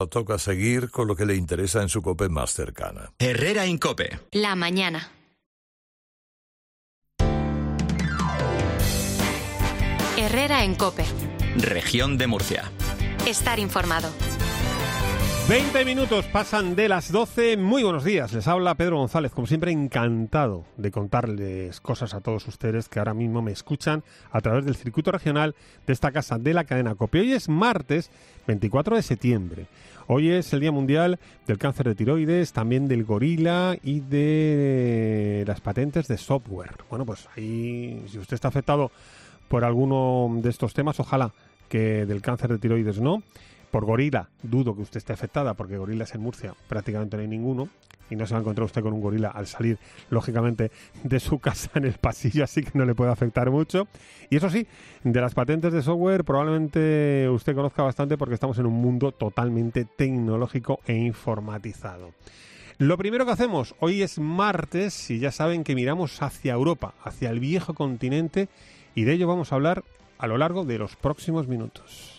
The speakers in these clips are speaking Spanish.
Toca seguir con lo que le interesa en su COPE más cercana. Herrera Incope. La mañana. Herrera en COPE. Región de Murcia. Estar informado. 20 minutos pasan de las 12. Muy buenos días. Les habla Pedro González. Como siempre, encantado de contarles cosas a todos ustedes que ahora mismo me escuchan a través del circuito regional de esta casa de la cadena COPE. Hoy es martes 24 de septiembre. Hoy es el Día Mundial del Cáncer de Tiroides, también del gorila y de las patentes de software. Bueno, pues ahí, si usted está afectado por alguno de estos temas, ojalá que del cáncer de tiroides no. Por gorila, dudo que usted esté afectada, porque gorilas en Murcia prácticamente no hay ninguno. Y no se va a encontrar usted con un gorila al salir, lógicamente, de su casa en el pasillo, así que no le puede afectar mucho. Y eso sí, de las patentes de software probablemente usted conozca bastante, porque estamos en un mundo totalmente tecnológico e informatizado. Lo primero que hacemos, hoy es martes y ya saben que miramos hacia Europa, hacia el viejo continente, y de ello vamos a hablar a lo largo de los próximos minutos.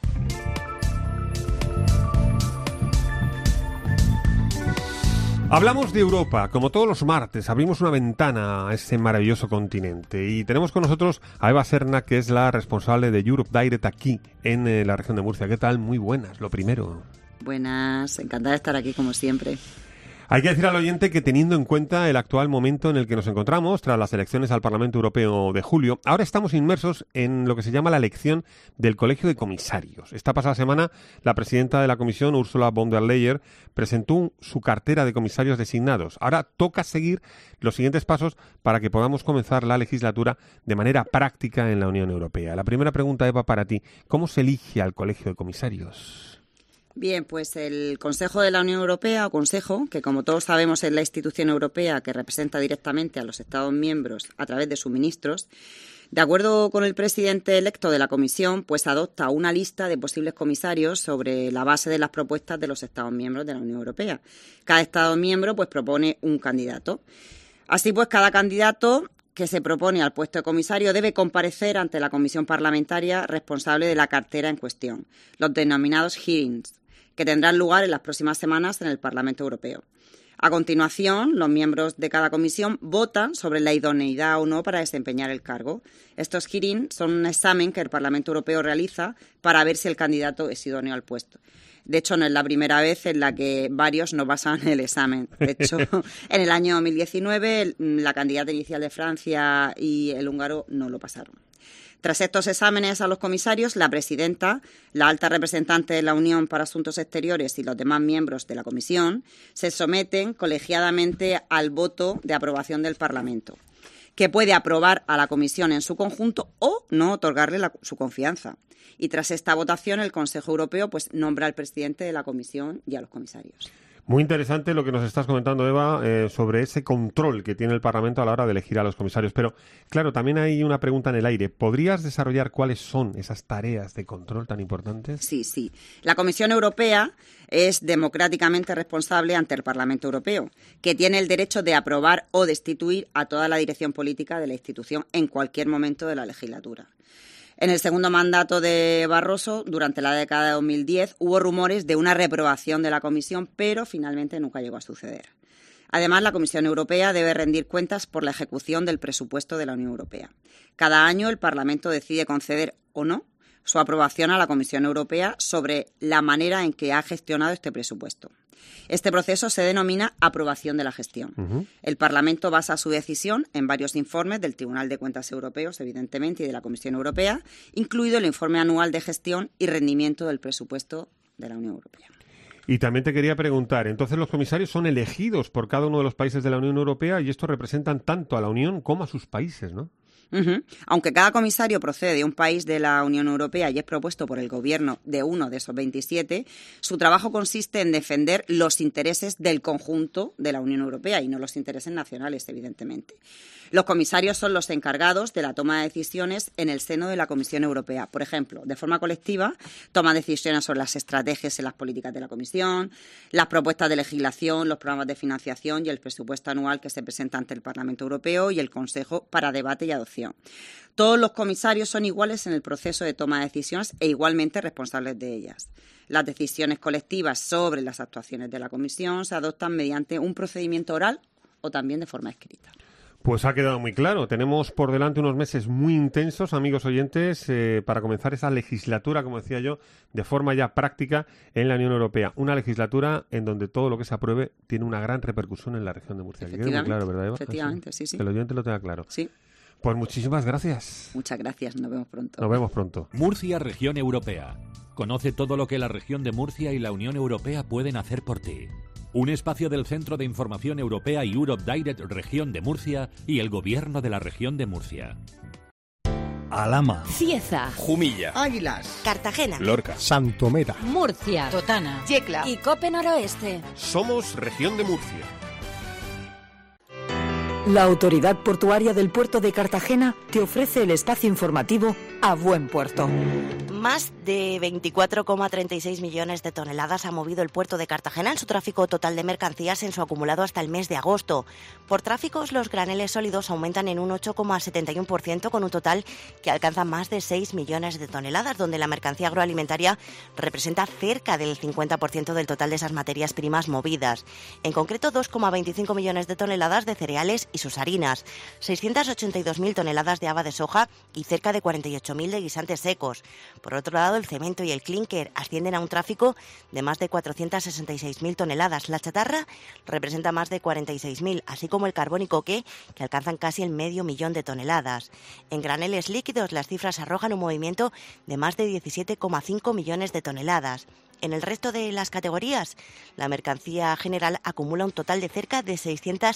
Hablamos de Europa. Como todos los martes, abrimos una ventana a ese maravilloso continente y tenemos con nosotros a Eva Serna, que es la responsable de Europe Direct aquí en la región de Murcia. ¿Qué tal? Muy buenas, lo primero. Buenas, encantada de estar aquí como siempre. Hay que decir al oyente que, teniendo en cuenta el actual momento en el que nos encontramos, tras las elecciones al Parlamento Europeo de julio, ahora estamos inmersos en lo que se llama la elección del Colegio de Comisarios. Esta pasada semana, la presidenta de la Comisión, Ursula von der Leyen, presentó su cartera de comisarios designados. Ahora toca seguir los siguientes pasos para que podamos comenzar la legislatura de manera práctica en la Unión Europea. La primera pregunta, Eva, para ti: ¿cómo se elige al Colegio de Comisarios? Bien, pues el Consejo de la Unión Europea, o Consejo, que como todos sabemos es la institución europea que representa directamente a los Estados miembros a través de sus ministros, de acuerdo con el presidente electo de la Comisión, pues adopta una lista de posibles comisarios sobre la base de las propuestas de los Estados miembros de la Unión Europea. Cada Estado miembro pues propone un candidato. Así pues, cada candidato que se propone al puesto de comisario debe comparecer ante la comisión parlamentaria responsable de la cartera en cuestión, los denominados hearings, que tendrán lugar en las próximas semanas en el Parlamento Europeo. A continuación, los miembros de cada comisión votan sobre la idoneidad o no para desempeñar el cargo. Estos hearings son un examen que el Parlamento Europeo realiza para ver si el candidato es idóneo al puesto. De hecho, no es la primera vez en la que varios no pasan el examen. De hecho, en el año 2019, la candidata inicial de Francia y el húngaro no lo pasaron. Tras estos exámenes a los comisarios, la presidenta, la alta representante de la Unión para Asuntos Exteriores y los demás miembros de la Comisión se someten colegiadamente al voto de aprobación del Parlamento, que puede aprobar a la Comisión en su conjunto o no otorgarle su confianza. Y tras esta votación, el Consejo Europeo pues nombra al presidente de la Comisión y a los comisarios. Muy interesante lo que nos estás comentando, Eva, sobre ese control que tiene el Parlamento a la hora de elegir a los comisarios. Pero, claro, también hay una pregunta en el aire. ¿Podrías desarrollar cuáles son esas tareas de control tan importantes? Sí. La Comisión Europea es democráticamente responsable ante el Parlamento Europeo, que tiene el derecho de aprobar o destituir a toda la dirección política de la institución en cualquier momento de la legislatura. En el segundo mandato de Barroso, durante la década de 2010, hubo rumores de una reprobación de la Comisión, pero finalmente nunca llegó a suceder. Además, la Comisión Europea debe rendir cuentas por la ejecución del presupuesto de la Unión Europea. Cada año el Parlamento decide conceder o no su aprobación a la Comisión Europea sobre la manera en que ha gestionado este presupuesto. Este proceso se denomina aprobación de la gestión. El Parlamento basa su decisión en varios informes del Tribunal de Cuentas Europeos, evidentemente, y de la Comisión Europea, incluido el informe anual de gestión y rendimiento del presupuesto de la Unión Europea. Y también te quería preguntar, entonces los comisarios son elegidos por cada uno de los países de la Unión Europea y estos representan tanto a la Unión como a sus países, ¿no? Aunque cada comisario procede de un país de la Unión Europea y es propuesto por el gobierno de uno de esos 27, su trabajo consiste en defender los intereses del conjunto de la Unión Europea y no los intereses nacionales, evidentemente. Los comisarios son los encargados de la toma de decisiones en el seno de la Comisión Europea. Por ejemplo, de forma colectiva, toman decisiones sobre las estrategias en las políticas de la Comisión, las propuestas de legislación, los programas de financiación y el presupuesto anual que se presenta ante el Parlamento Europeo y el Consejo para debate y adopción. Administración. Todos los comisarios son iguales en el proceso de toma de decisiones e igualmente responsables de ellas. Las decisiones colectivas sobre las actuaciones de la Comisión se adoptan mediante un procedimiento oral o también de forma escrita. Pues ha quedado muy claro. Tenemos por delante unos meses muy intensos, amigos oyentes, para comenzar esa legislatura, como decía yo, de forma ya práctica en la Unión Europea. Una legislatura en donde todo lo que se apruebe tiene una gran repercusión en la región de Murcia. Que quede muy claro, ¿verdad, Eva? Efectivamente, sí. Que el oyente lo tenga claro. Sí. Pues muchísimas gracias. Muchas gracias. Nos vemos pronto. Nos vemos pronto. Murcia, región europea. Conoce todo lo que la región de Murcia y la Unión Europea pueden hacer por ti. Un espacio del Centro de Información Europea y Europe Direct Región de Murcia y el Gobierno de la Región de Murcia. Alhama, Cieza, Jumilla, Águilas, Cartagena, Lorca, Santomera, Murcia, Totana, Yecla y Cope Noroeste. Somos Región de Murcia. La Autoridad Portuaria del Puerto de Cartagena te ofrece el espacio informativo A Buen Puerto. Más de 24,36 millones de toneladas ha movido el puerto de Cartagena en su tráfico total de mercancías en su acumulado hasta el mes de agosto. Por tráficos, los graneles sólidos aumentan en un 8,71% con un total que alcanza más de 6 millones de toneladas, donde la mercancía agroalimentaria representa cerca del 50% del total de esas materias primas movidas. En concreto, 2,25 millones de toneladas de cereales y sus harinas, 682.000 toneladas de haba de soja y cerca de 48.000 de guisantes secos. Por otro lado, el cemento y el clínker ascienden a un tráfico de más de 466.000 toneladas. La chatarra representa más de 46.000, así como el carbón y coque, que alcanzan casi el 500.000 de toneladas. En graneles líquidos, las cifras arrojan un movimiento de más de 17,5 millones de toneladas. En el resto de las categorías, la mercancía general acumula un total de cerca de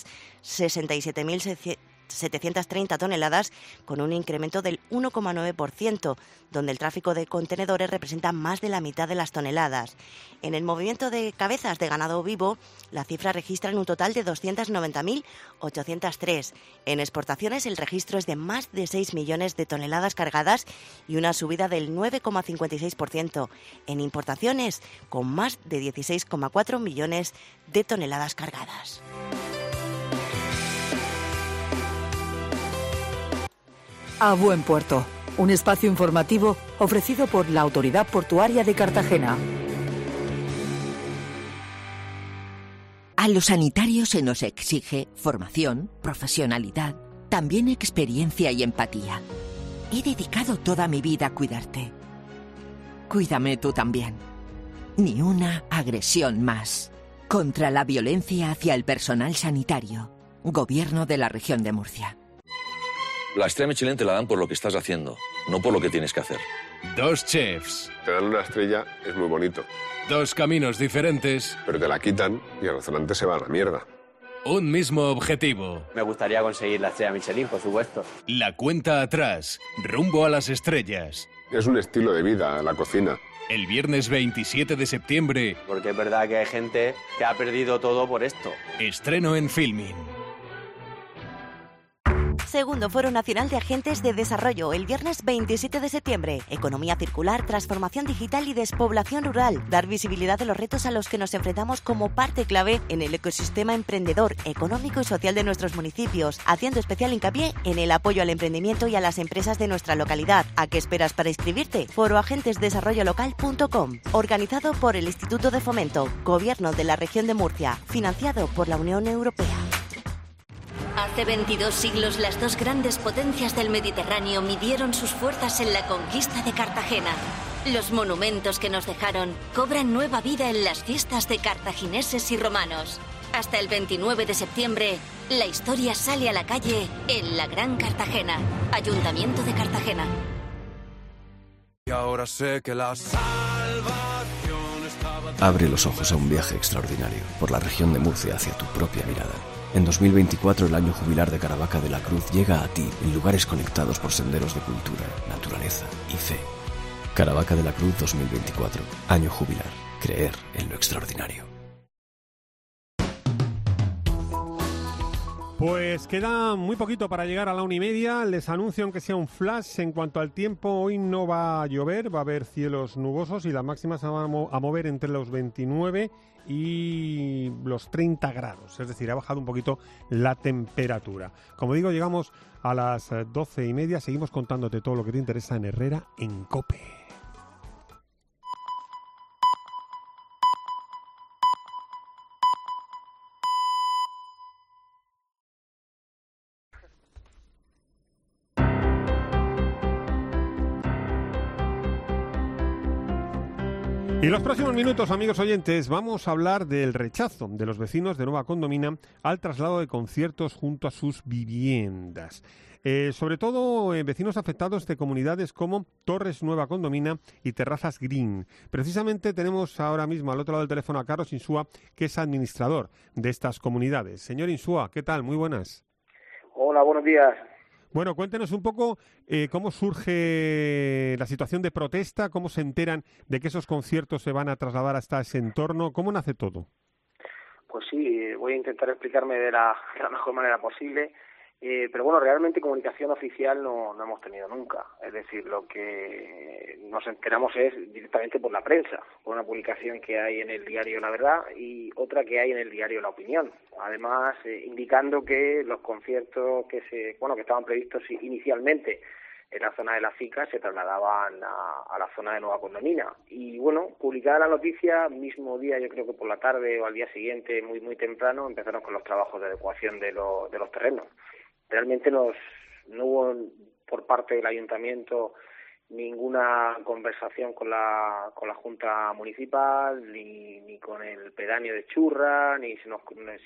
667.730 toneladas, con un incremento del 1,9%, donde el tráfico de contenedores representa más de la mitad de las toneladas. En el movimiento de cabezas de ganado vivo, la cifra registra en un total de 290.803. En exportaciones, el registro es de más de 6 millones de toneladas cargadas y una subida del 9,56%. En importaciones, con más de 16,4 millones de toneladas cargadas. A Buen Puerto, un espacio informativo ofrecido por la Autoridad Portuaria de Cartagena. A los sanitarios se nos exige formación, profesionalidad, también experiencia y empatía. He dedicado toda mi vida a cuidarte. Cuídame tú también. Ni una agresión más. Contra la violencia hacia el personal sanitario. Gobierno de la Región de Murcia. La estrella Michelin te la dan por lo que estás haciendo, no por lo que tienes que hacer. Dos chefs. Te dan una estrella, es muy bonito. Dos caminos diferentes. Pero te la quitan y el restaurante se va a la mierda. Un mismo objetivo. Me gustaría conseguir la estrella Michelin, por supuesto. La cuenta atrás, rumbo a las estrellas. Es un estilo de vida, la cocina. El viernes 27 de septiembre. Porque es verdad que hay gente que ha perdido todo por esto. Estreno en Filmin. Segundo Foro Nacional de Agentes de Desarrollo, el viernes 27 de septiembre. Economía circular, transformación digital y despoblación rural. Dar visibilidad de los retos a los que nos enfrentamos como parte clave en el ecosistema emprendedor, económico y social de nuestros municipios, haciendo especial hincapié en el apoyo al emprendimiento y a las empresas de nuestra localidad. ¿A qué esperas para inscribirte? foroagentesdesarrollolocal.com. Organizado por el Instituto de Fomento, Gobierno de la Región de Murcia, financiado por la Unión Europea. Hace 22 siglos las dos grandes potencias del Mediterráneo midieron sus fuerzas en la conquista de Cartagena. Los monumentos que nos dejaron cobran nueva vida en las fiestas de cartagineses y romanos. Hasta el 29 de septiembre, la historia sale a la calle en la Gran Cartagena. Ayuntamiento de Cartagena. Y ahora sé que la salvación estaba... Abre los ojos a un viaje extraordinario por la región de Murcia hacia tu propia mirada. En 2024, el año jubilar de Caravaca de la Cruz llega a ti en lugares conectados por senderos de cultura, naturaleza y fe. Caravaca de la Cruz 2024, año jubilar. Creer en lo extraordinario. Pues queda muy poquito para llegar a la 1:30. Les anuncio, aunque sea un flash, en cuanto al tiempo, hoy no va a llover, va a haber cielos nubosos y las máximas se van a mover entre los 29 y los 30 grados. Es decir, ha bajado un poquito la temperatura. Como digo, llegamos a las 12:30. Seguimos contándote todo lo que te interesa en Herrera en COPE. Y los próximos minutos, amigos oyentes, vamos a hablar del rechazo de los vecinos de Nueva Condomina al traslado de conciertos junto a sus viviendas. Sobre todo vecinos afectados de comunidades como Torres Nueva Condomina y Terrazas Green. Precisamente tenemos ahora mismo al otro lado del teléfono a Carlos Insúa, que es administrador de estas comunidades. Señor Insúa, ¿qué tal? Muy buenas. Hola, buenos días. Bueno, cuéntenos un poco cómo surge la situación de protesta, cómo se enteran de que esos conciertos se van a trasladar hasta ese entorno, cómo nace todo. Pues sí, voy a intentar explicarme de la mejor manera posible, pero bueno, realmente comunicación oficial no hemos tenido nunca. Es decir, lo que nos enteramos es directamente por la prensa, por una publicación que hay en el diario La Verdad y otra que hay en el diario La Opinión. Además, indicando que los conciertos que estaban previstos inicialmente en la zona de la FICA se trasladaban a la zona de Nueva Condomina. Y bueno, publicada la noticia, mismo día, yo creo que por la tarde o al día siguiente, muy muy temprano, empezaron con los trabajos de adecuación de los terrenos. Realmente no hubo por parte del ayuntamiento ninguna conversación con la Junta Municipal, ni con el pedáneo de Churra, ni se nos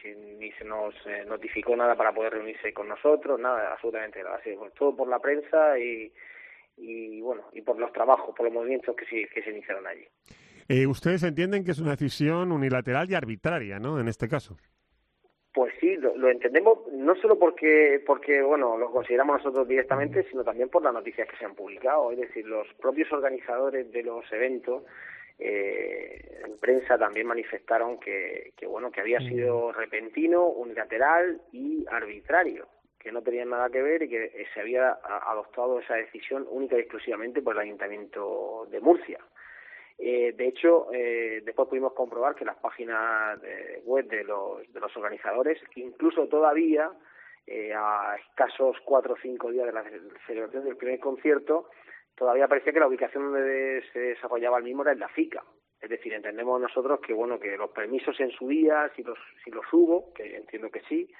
notificó nada para poder reunirse con nosotros, nada, absolutamente nada. Así, pues, todo por la prensa y por los trabajos, por los movimientos que se iniciaron allí. Ustedes entienden que es una decisión unilateral y arbitraria, ¿no?, en este caso. Pues sí, lo entendemos, no solo porque bueno, lo consideramos nosotros directamente, sino también por las noticias que se han publicado. Es decir, los propios organizadores de los eventos en prensa también manifestaron que había sido repentino, unilateral y arbitrario, que no tenían nada que ver y que se había adoptado esa decisión única y exclusivamente por el Ayuntamiento de Murcia. De hecho, después pudimos comprobar que las páginas web de los organizadores, incluso todavía, a escasos 4 o 5 días de la celebración del primer concierto, todavía parecía que la ubicación donde se desarrollaba el mismo era en la FICA. Es decir, entendemos nosotros que los permisos en su día, si los hubo, que entiendo que sí,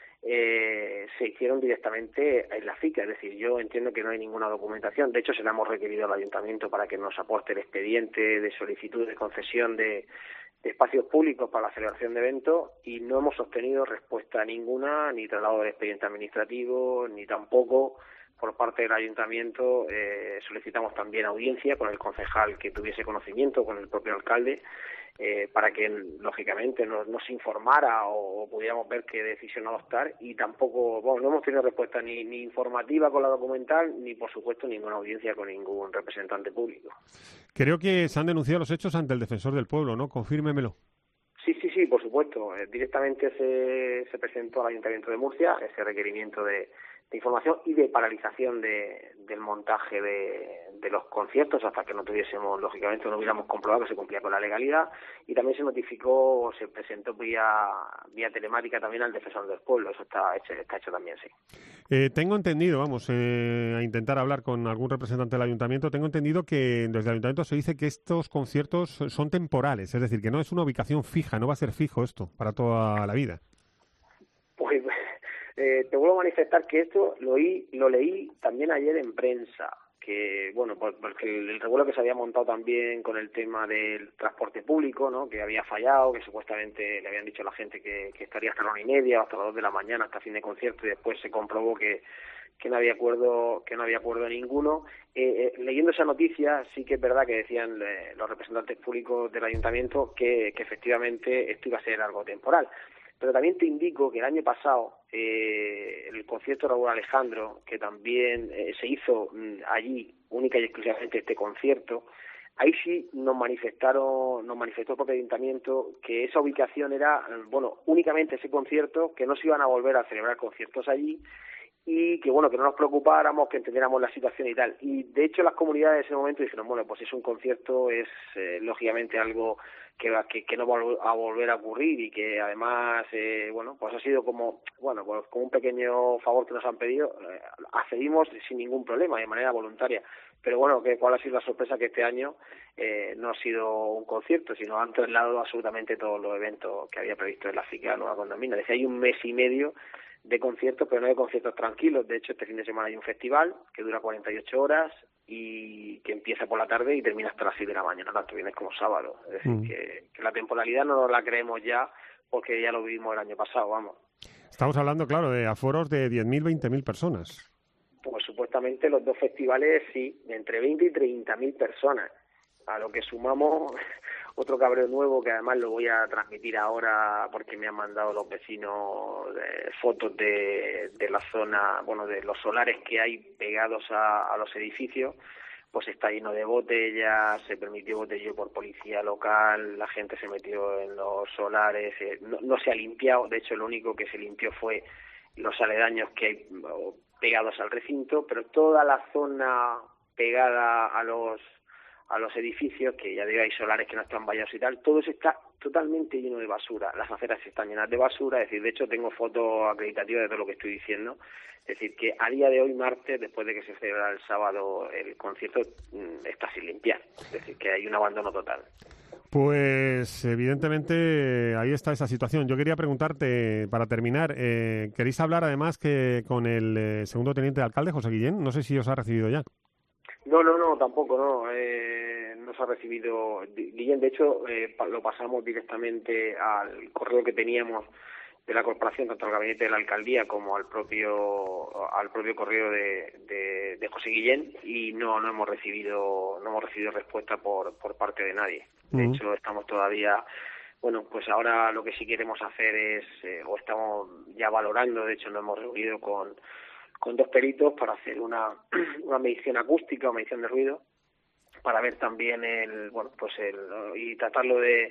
se hicieron directamente en la FICA, es decir, yo entiendo que no hay ninguna documentación. De hecho, se la hemos requerido al ayuntamiento para que nos aporte el expediente de solicitud de concesión de espacios públicos para la celebración de eventos y no hemos obtenido respuesta ninguna, ni traslado del expediente administrativo, ni tampoco por parte del ayuntamiento solicitamos también audiencia con el concejal que tuviese conocimiento, con el propio alcalde, para que lógicamente nos informara o pudiéramos ver qué decisión adoptar, y tampoco no hemos tenido respuesta ni informativa con la documental, ni por supuesto ninguna audiencia con ningún representante público. Creo que se han denunciado los hechos ante el Defensor del Pueblo, ¿no? Confírmemelo. Sí, por supuesto. Directamente se presentó al Ayuntamiento de Murcia ese requerimiento de información y de paralización del montaje de los conciertos hasta que no tuviésemos, lógicamente, no hubiéramos comprobado que se cumplía con la legalidad, y también se notificó o se presentó vía telemática también al Defensor del Pueblo. Eso está hecho también, sí. Tengo entendido, a intentar hablar con algún representante del Ayuntamiento, tengo entendido que desde el Ayuntamiento se dice que estos conciertos son temporales, es decir, que no es una ubicación fija, no va a ser fijo esto para toda la vida. Pues te vuelvo a manifestar que esto lo leí también ayer en prensa, que porque el revuelo que se había montado también con el tema del transporte público, ¿no?, que había fallado, que supuestamente le habían dicho a la gente que estaría hasta la 1:30 o hasta las 2 de la mañana hasta fin de concierto, y después se comprobó que no había acuerdo ninguno. Leyendo esa noticia, sí que es verdad que decían los representantes públicos del ayuntamiento que efectivamente esto iba a ser algo temporal. Pero también te indico que el año pasado el concierto de Raúl Alejandro, que también se hizo allí única y exclusivamente este concierto, ahí sí nos manifestó el propio ayuntamiento que esa ubicación era, únicamente ese concierto, que no se iban a volver a celebrar conciertos allí, y que que no nos preocupáramos, que entendiéramos la situación y tal. Y de hecho las comunidades en ese momento dijeron, pues es un concierto, es lógicamente algo que no va a volver a ocurrir, y que además pues ha sido como un pequeño favor que nos han pedido, accedimos sin ningún problema, de manera voluntaria. Pero ¿cuál ha sido la sorpresa? Que este año no ha sido un concierto, sino han trasladado absolutamente todos los eventos que había previsto en la FICA Nueva Condomina. Desde hay un mes y medio de conciertos, pero no de conciertos tranquilos. De hecho, este fin de semana hay un festival que dura 48 horas y que empieza por la tarde y termina hasta las 6 de la mañana, tanto viernes como sábado. Es decir, que la temporalidad no nos la creemos ya, porque ya lo vivimos el año pasado, vamos. Estamos hablando, claro, de aforos de 10.000, 20.000 personas. Pues supuestamente los dos festivales, sí, de entre 20 y 30.000 personas. A lo que sumamos otro cabreo nuevo, que además lo voy a transmitir ahora porque me han mandado los vecinos fotos de la zona, de los solares que hay pegados a los edificios. Pues está lleno de botellas, se permitió botelleo por policía local, la gente se metió en los solares, no se ha limpiado. De hecho, lo único que se limpió fue los aledaños que hay pegados al recinto, pero toda la zona pegada a los edificios, que ya digo, hay solares que no están vallados y tal, todo eso está totalmente lleno de basura. Las aceras están llenas de basura, es decir, de hecho tengo fotos acreditativas de todo lo que estoy diciendo. Es decir, que a día de hoy, martes, después de que se celebrara el sábado el concierto, está sin limpiar. Es decir, que hay un abandono total. Pues evidentemente ahí está esa situación. Yo quería preguntarte, para terminar, ¿queréis hablar además que con el segundo teniente de alcalde, José Guillén? No sé si os ha recibido ya. No, tampoco, no. Nos ha recibido Guillén. De hecho, lo pasamos directamente al correo que teníamos de la corporación, tanto al gabinete de la alcaldía como al propio correo de José Guillén, y no hemos recibido respuesta por parte de nadie. De hecho, estamos todavía, pues ahora lo que sí queremos hacer es, o estamos ya valorando, de hecho nos hemos reunido con dos peritos para hacer una medición acústica o medición de ruido, para ver también y tratarlo de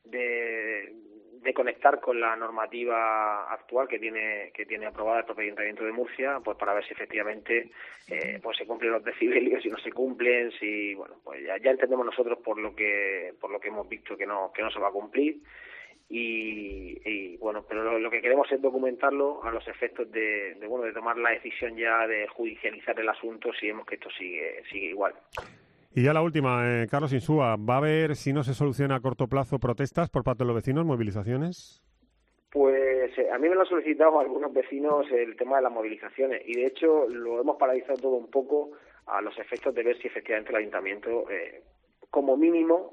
conectar con la normativa actual que tiene aprobada el propio Ayuntamiento de Murcia, pues para ver si efectivamente se cumplen los decibelios, si no se cumplen, si pues ya entendemos nosotros por lo que hemos visto que no se va a cumplir. Pero lo que queremos es documentarlo a los efectos de tomar la decisión ya de judicializar el asunto si vemos que esto sigue igual. Y ya la última, Carlos Insúa, ¿va a haber, si no se soluciona a corto plazo, protestas por parte de los vecinos, movilizaciones? Pues a mí me lo han solicitado algunos vecinos el tema de las movilizaciones, y de hecho lo hemos paralizado todo un poco a los efectos de ver si efectivamente el ayuntamiento, como mínimo,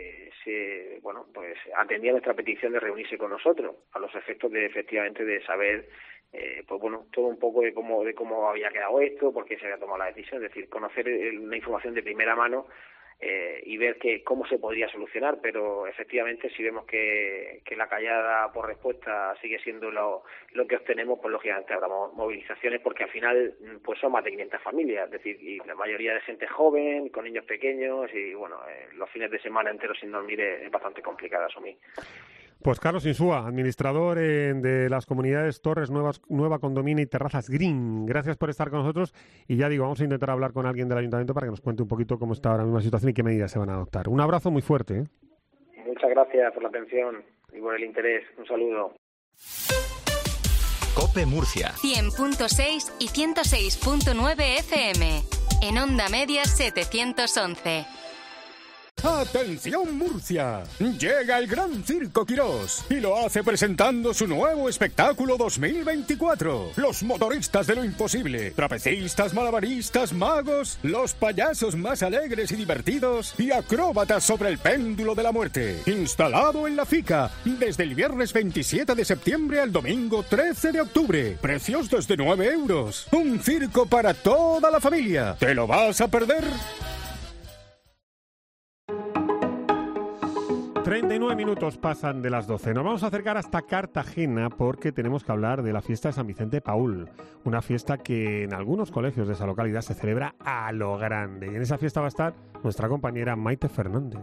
atendía nuestra petición de reunirse con nosotros, a los efectos de efectivamente de saber todo un poco de cómo había quedado esto, por qué se había tomado la decisión, es decir, conocer una información de primera mano y ver cómo se podría solucionar. Pero efectivamente si vemos que la callada por respuesta sigue siendo lo que obtenemos, pues lógicamente habrá movilizaciones, porque al final pues son más de 500 familias, es decir, y la mayoría de gente joven, con niños pequeños, y los fines de semana enteros sin dormir es bastante complicado de asumir. Pues Carlos Insúa, administrador de las comunidades Torres, Nueva Condomina y Terrazas Green, gracias por estar con nosotros, y ya digo, vamos a intentar hablar con alguien del ayuntamiento para que nos cuente un poquito cómo está ahora mismo la situación y qué medidas se van a adoptar. Un abrazo muy fuerte. Muchas gracias por la atención y por el interés. Un saludo. COPE Murcia 100.6 y 106.9 FM. En onda media 711. ¡Atención Murcia! Llega el Gran Circo Quirós y lo hace presentando su nuevo espectáculo 2024. Los motoristas de lo imposible, trapecistas, malabaristas, magos, los payasos más alegres y divertidos y acróbatas sobre el péndulo de la muerte. Instalado en la FICA desde el viernes 27 de septiembre al domingo 13 de octubre. Precios desde 9 euros. Un circo para toda la familia. ¿Te lo vas a perder? 39 9 minutos pasan de las 12. Nos vamos a acercar hasta Cartagena porque tenemos que hablar de la fiesta de San Vicente Paúl, una fiesta que en algunos colegios de esa localidad se celebra a lo grande. Y en esa fiesta va a estar nuestra compañera Maite Fernández.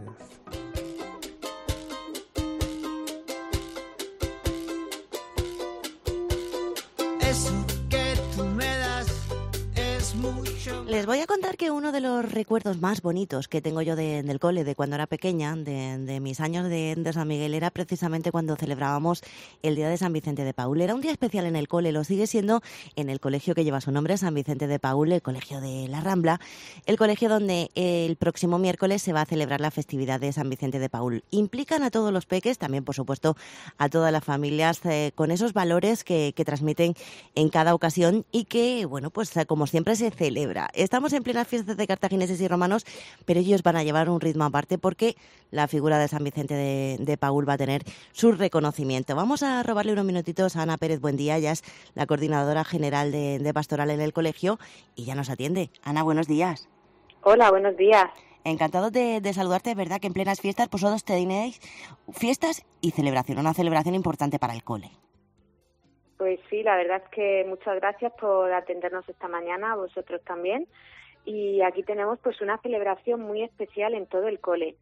Eso que tú me das es mucho. Les voy a contar que uno de los recuerdos más bonitos que tengo yo del cole, de cuando era pequeña, de mis años de San Miguel, era precisamente cuando celebrábamos el Día de San Vicente de Paúl. Era un día especial en el cole, lo sigue siendo en el colegio que lleva su nombre, San Vicente de Paúl, el colegio de La Rambla, el colegio donde el próximo miércoles se va a celebrar la festividad de San Vicente de Paúl. Implican a todos los peques, también por supuesto a todas las familias, con esos valores que transmiten en cada ocasión y que, bueno, pues como siempre se celebra. Estamos en plenas fiestas de cartagineses y romanos, pero ellos van a llevar un ritmo aparte porque la figura de San Vicente de Paúl va a tener su reconocimiento. Vamos a robarle unos minutitos a Ana Pérez Buendía, ella es la coordinadora general de pastoral en el colegio y ya nos atiende. Ana, buenos días. Hola, buenos días. Encantado de saludarte, es verdad que en plenas fiestas vosotros tenéis fiestas y celebración, una celebración importante para el cole. Pues sí, la verdad es que muchas gracias por atendernos esta mañana, a vosotros también. Y aquí tenemos pues una celebración muy especial en todo el cole.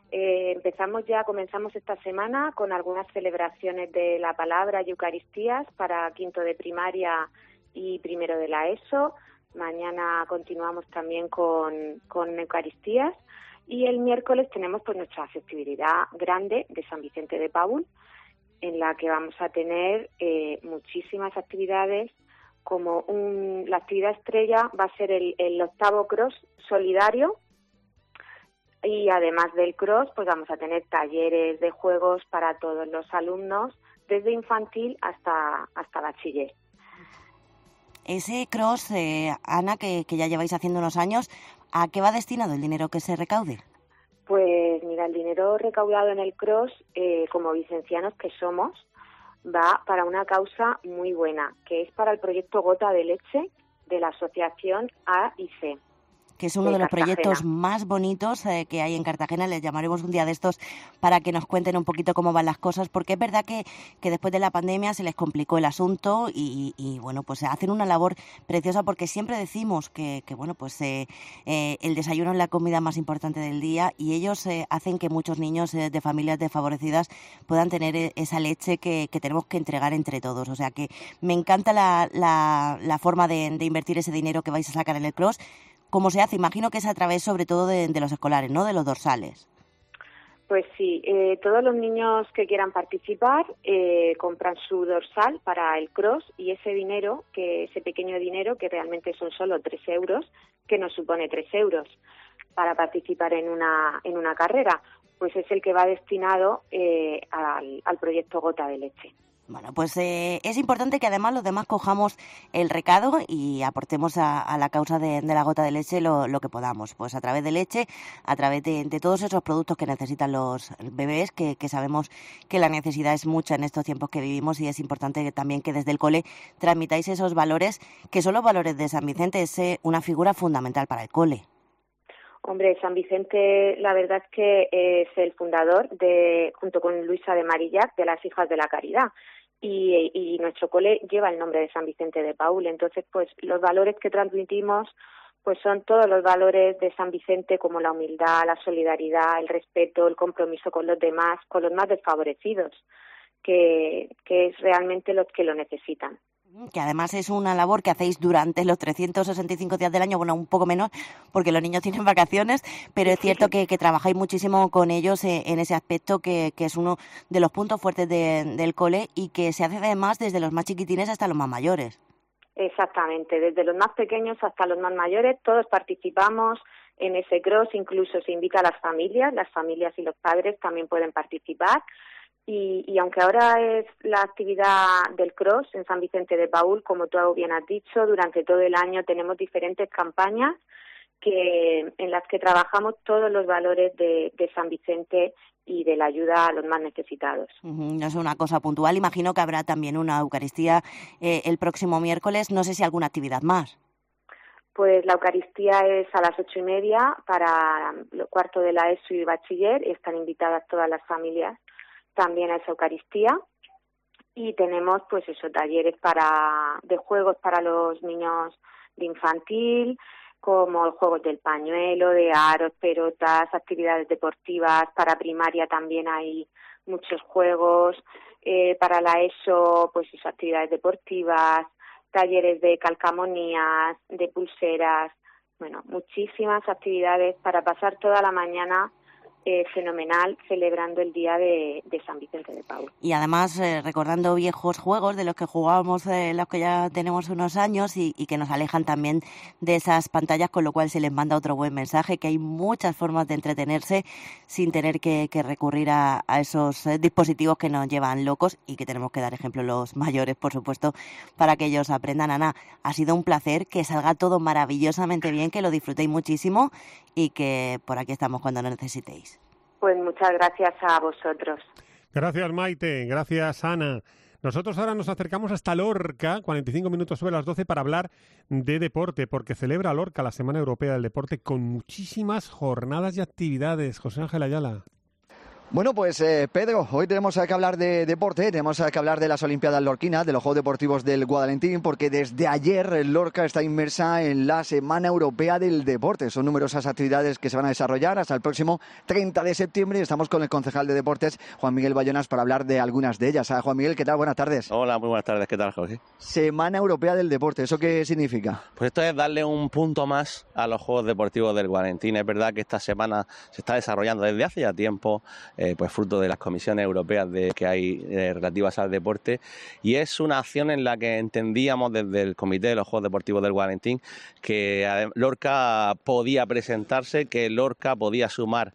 Comenzamos esta semana con algunas celebraciones de la palabra y Eucaristías para quinto de primaria y primero de la ESO. Mañana continuamos también con Eucaristías. Y el miércoles tenemos pues nuestra festividad grande de San Vicente de Paúl, en la que vamos a tener muchísimas actividades, como la actividad estrella va a ser el 8º cross solidario, y además del cross pues vamos a tener talleres de juegos para todos los alumnos, desde infantil hasta bachiller. Ese cross, Ana, que ya lleváis haciendo unos años, ¿a qué va destinado el dinero que se recaude? Pues mira, el dinero recaudado en el cross, como vicencianos que somos, va para una causa muy buena, que es para el proyecto Gota de Leche de la asociación A&C. Que es uno de los proyectos más bonitos que hay en Cartagena. Les llamaremos un día de estos para que nos cuenten un poquito cómo van las cosas, porque es verdad que después de la pandemia se les complicó el asunto y bueno, pues hacen una labor preciosa, porque siempre decimos que bueno, pues el desayuno es la comida más importante del día, y ellos hacen que muchos niños de familias desfavorecidas puedan tener esa leche que tenemos que entregar entre todos. O sea que me encanta la forma de invertir ese dinero que vais a sacar en el cross. ¿Cómo se hace? Imagino que es a través sobre todo de los escolares, ¿no? De los dorsales. Pues sí, todos los niños que quieran participar compran su dorsal para el cross, y ese dinero, ese pequeño dinero, que realmente son solo 3 euros, que nos supone 3 euros para participar en una carrera, pues es el que va destinado al proyecto Gota de Leche. Bueno, pues es importante que además los demás cojamos el recado y aportemos a la causa de la gota de leche lo que podamos, pues a través de leche, a través de todos esos productos que necesitan los bebés, que sabemos que la necesidad es mucha en estos tiempos que vivimos, y es importante también que desde el cole transmitáis esos valores, que son los valores de San Vicente, es una figura fundamental para el cole. Hombre, San Vicente, la verdad es que es el fundador, junto con Luisa de Marillac, de las Hijas de la Caridad. Y nuestro cole lleva el nombre de San Vicente de Paúl. Entonces, pues los valores que transmitimos pues son todos los valores de San Vicente, como la humildad, la solidaridad, el respeto, el compromiso con los demás, con los más desfavorecidos, que es realmente los que lo necesitan. Que además es una labor que hacéis durante los 365 días del año, bueno, un poco menos porque los niños tienen vacaciones, pero es cierto que trabajáis muchísimo con ellos en ese aspecto que es uno de los puntos fuertes del cole, y que se hace además desde los más chiquitines hasta los más mayores. Exactamente, desde los más pequeños hasta los más mayores, todos participamos en ese cross, incluso se invita a las familias y los padres también pueden participar. Y aunque ahora es la actividad del cross en San Vicente de Paúl, como tú bien has dicho, durante todo el año tenemos diferentes campañas en las que trabajamos todos los valores de San Vicente y de la ayuda a los más necesitados. No es una cosa puntual. Imagino que habrá también una Eucaristía el próximo miércoles. No sé si alguna actividad más. Pues la Eucaristía es a las 8:30 para los cuartos de la ESO y bachiller, y están invitadas todas las familias también a esa Eucaristía. Y tenemos, pues eso, talleres de juegos para los niños de infantil, como juegos del pañuelo, de aros, pelotas, actividades deportivas. Para primaria también hay muchos juegos. Para la ESO, pues eso, actividades deportivas, talleres de calcamonías, de pulseras. Bueno, muchísimas actividades para pasar toda la mañana fenomenal celebrando el día de San Vicente de Paúl. Y además recordando viejos juegos de los que jugábamos, los que ya tenemos unos años y que nos alejan también de esas pantallas, con lo cual se les manda otro buen mensaje, que hay muchas formas de entretenerse sin tener que recurrir a esos dispositivos que nos llevan locos y que tenemos que dar ejemplo los mayores, por supuesto, para que ellos aprendan. Ana, ha sido un placer, que salga todo maravillosamente bien, que lo disfrutéis muchísimo y que por aquí estamos cuando lo necesitéis. Pues muchas gracias a vosotros. Gracias, Maite. Gracias, Ana. Nosotros ahora nos acercamos hasta Lorca, 45 minutos sobre las 12, para hablar de deporte, porque celebra Lorca la Semana Europea del Deporte con muchísimas jornadas y actividades. José Ángel Ayala. Bueno, pues Pedro, hoy tenemos que hablar de deporte, tenemos que hablar de las Olimpiadas Lorquinas, de los Juegos Deportivos del Guadalentín, porque desde ayer Lorca está inmersa en la Semana Europea del Deporte. Son numerosas actividades que se van a desarrollar hasta el próximo 30 de septiembre y estamos con el concejal de Deportes, Juan Miguel Bayonas, para hablar de algunas de ellas. Juan Miguel, ¿qué tal? Buenas tardes. Hola, muy buenas tardes. ¿Qué tal, José? Semana Europea del Deporte, ¿eso qué significa? Pues esto es darle un punto más a los Juegos Deportivos del Guadalentín. Es verdad que esta semana se está desarrollando desde hace ya tiempo, pues fruto de las comisiones europeas que hay relativas al deporte, y es una acción en la que entendíamos desde el Comité de los Juegos Deportivos del Guadalentín que Lorca podía presentarse, que Lorca podía sumar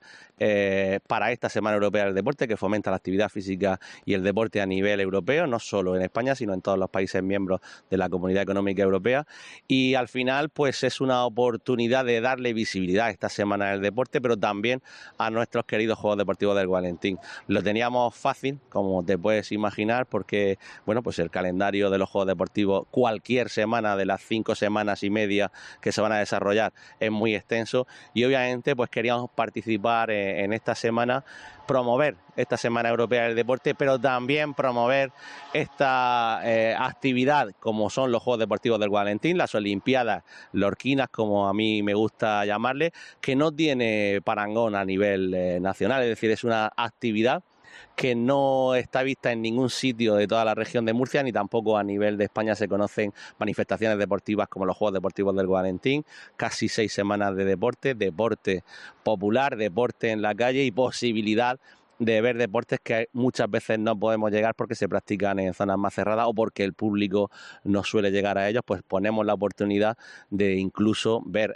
para esta Semana Europea del Deporte, que fomenta la actividad física y el deporte a nivel europeo, no solo en España, sino en todos los países miembros de la Comunidad Económica Europea. Y al final, pues es una oportunidad de darle visibilidad a esta Semana del Deporte, pero también a nuestros queridos Juegos Deportivos del Guadalentín. Lo teníamos fácil, como te puedes imaginar, porque bueno, pues el calendario de los Juegos Deportivos, cualquier semana de las 5 semanas y media que se van a desarrollar, es muy extenso, y obviamente pues queríamos participar en esta semana, promover esta Semana Europea del Deporte, pero también promover esta actividad como son los Juegos Deportivos del Guadalentín, las Olimpiadas Lorquinas, como a mí me gusta llamarle, que no tiene parangón a nivel nacional, es decir, es una actividad que no está vista en ningún sitio de toda la región de Murcia, ni tampoco a nivel de España se conocen manifestaciones deportivas como los Juegos Deportivos del Guadalentín. Casi 6 semanas de deporte, deporte popular, deporte en la calle y posibilidad de ver deportes que muchas veces no podemos llegar porque se practican en zonas más cerradas o porque el público no suele llegar a ellos. Pues ponemos la oportunidad de incluso ver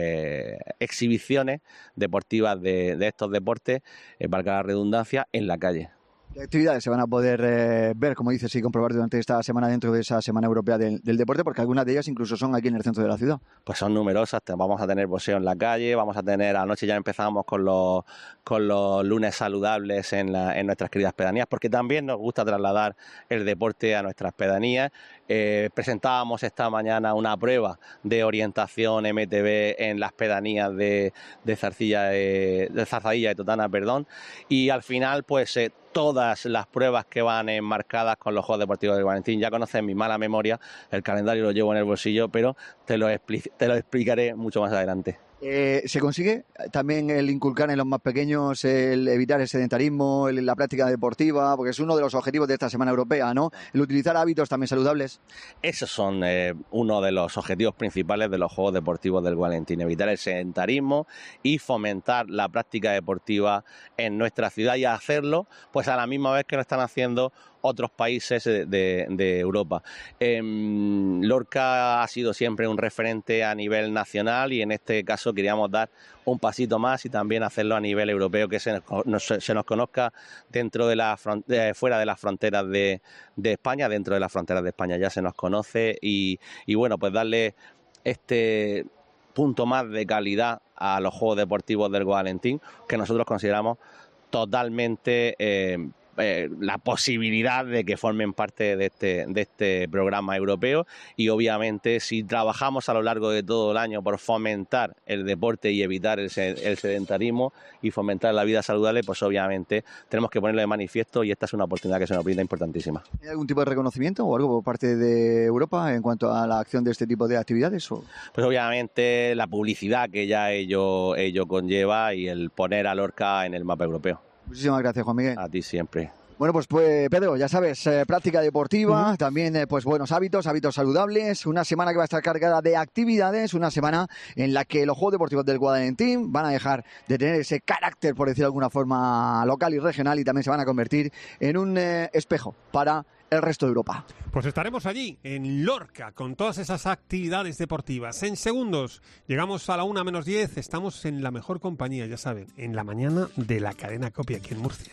exhibiciones deportivas de estos deportes, valga la redundancia, en la calle. ¿Qué actividades se van a poder ver, como dices, y comprobar durante esta semana dentro de esa Semana Europea del Deporte? Porque algunas de ellas incluso son aquí en el centro de la ciudad. Pues son numerosas. Vamos a tener boxeo en la calle, vamos a tener, anoche ya empezamos con los lunes saludables en nuestras queridas pedanías, porque también nos gusta trasladar el deporte a nuestras pedanías. Presentábamos esta mañana una prueba de orientación MTB en las pedanías de Zarzadilla y Totana, y al final pues todas las pruebas que van enmarcadas con los Juegos Deportivos del Guadalentín. Ya conoces mi mala memoria, el calendario lo llevo en el bolsillo, pero te lo explicaré mucho más adelante. ¿Se consigue también el inculcar en los más pequeños el evitar el sedentarismo, la práctica deportiva? Porque es uno de los objetivos de esta Semana Europea, ¿no? El utilizar hábitos también saludables. Esos son uno de los objetivos principales de los Juegos Deportivos del Guadalentín, evitar el sedentarismo y fomentar la práctica deportiva en nuestra ciudad, y hacerlo pues a la misma vez que lo están haciendo otros países de Europa. Lorca ha sido siempre un referente a nivel nacional y en este caso queríamos dar un pasito más y también hacerlo a nivel europeo, que se nos conozca dentro de fuera de las fronteras de España. Dentro de las fronteras de España ya se nos conoce y bueno, pues darle este punto más de calidad a los Juegos Deportivos del Guadalentín, que nosotros consideramos totalmente la posibilidad de que formen parte de este programa europeo. Y obviamente, si trabajamos a lo largo de todo el año por fomentar el deporte y evitar el sedentarismo y fomentar la vida saludable, pues obviamente tenemos que ponerlo de manifiesto, y esta es una oportunidad que es una oportunidad importantísima. ¿Hay algún tipo de reconocimiento o algo por parte de Europa en cuanto a la acción de este tipo de actividades? Pues obviamente la publicidad que ya ello conlleva y el poner a Lorca en el mapa europeo. Muchísimas gracias, Juan Miguel. A ti siempre. Bueno, pues Pedro, ya sabes, práctica deportiva, también pues buenos hábitos saludables, una semana que va a estar cargada de actividades, una semana en la que los Juegos Deportivos del Guadalentín van a dejar de tener ese carácter, por decirlo de alguna forma, local y regional, y también se van a convertir en un espejo para el resto de Europa. Pues estaremos allí, en Lorca, con todas esas actividades deportivas. En segundos, llegamos a la 1:10, estamos en la mejor compañía, ya saben, en la mañana de la cadena COPE aquí en Murcia.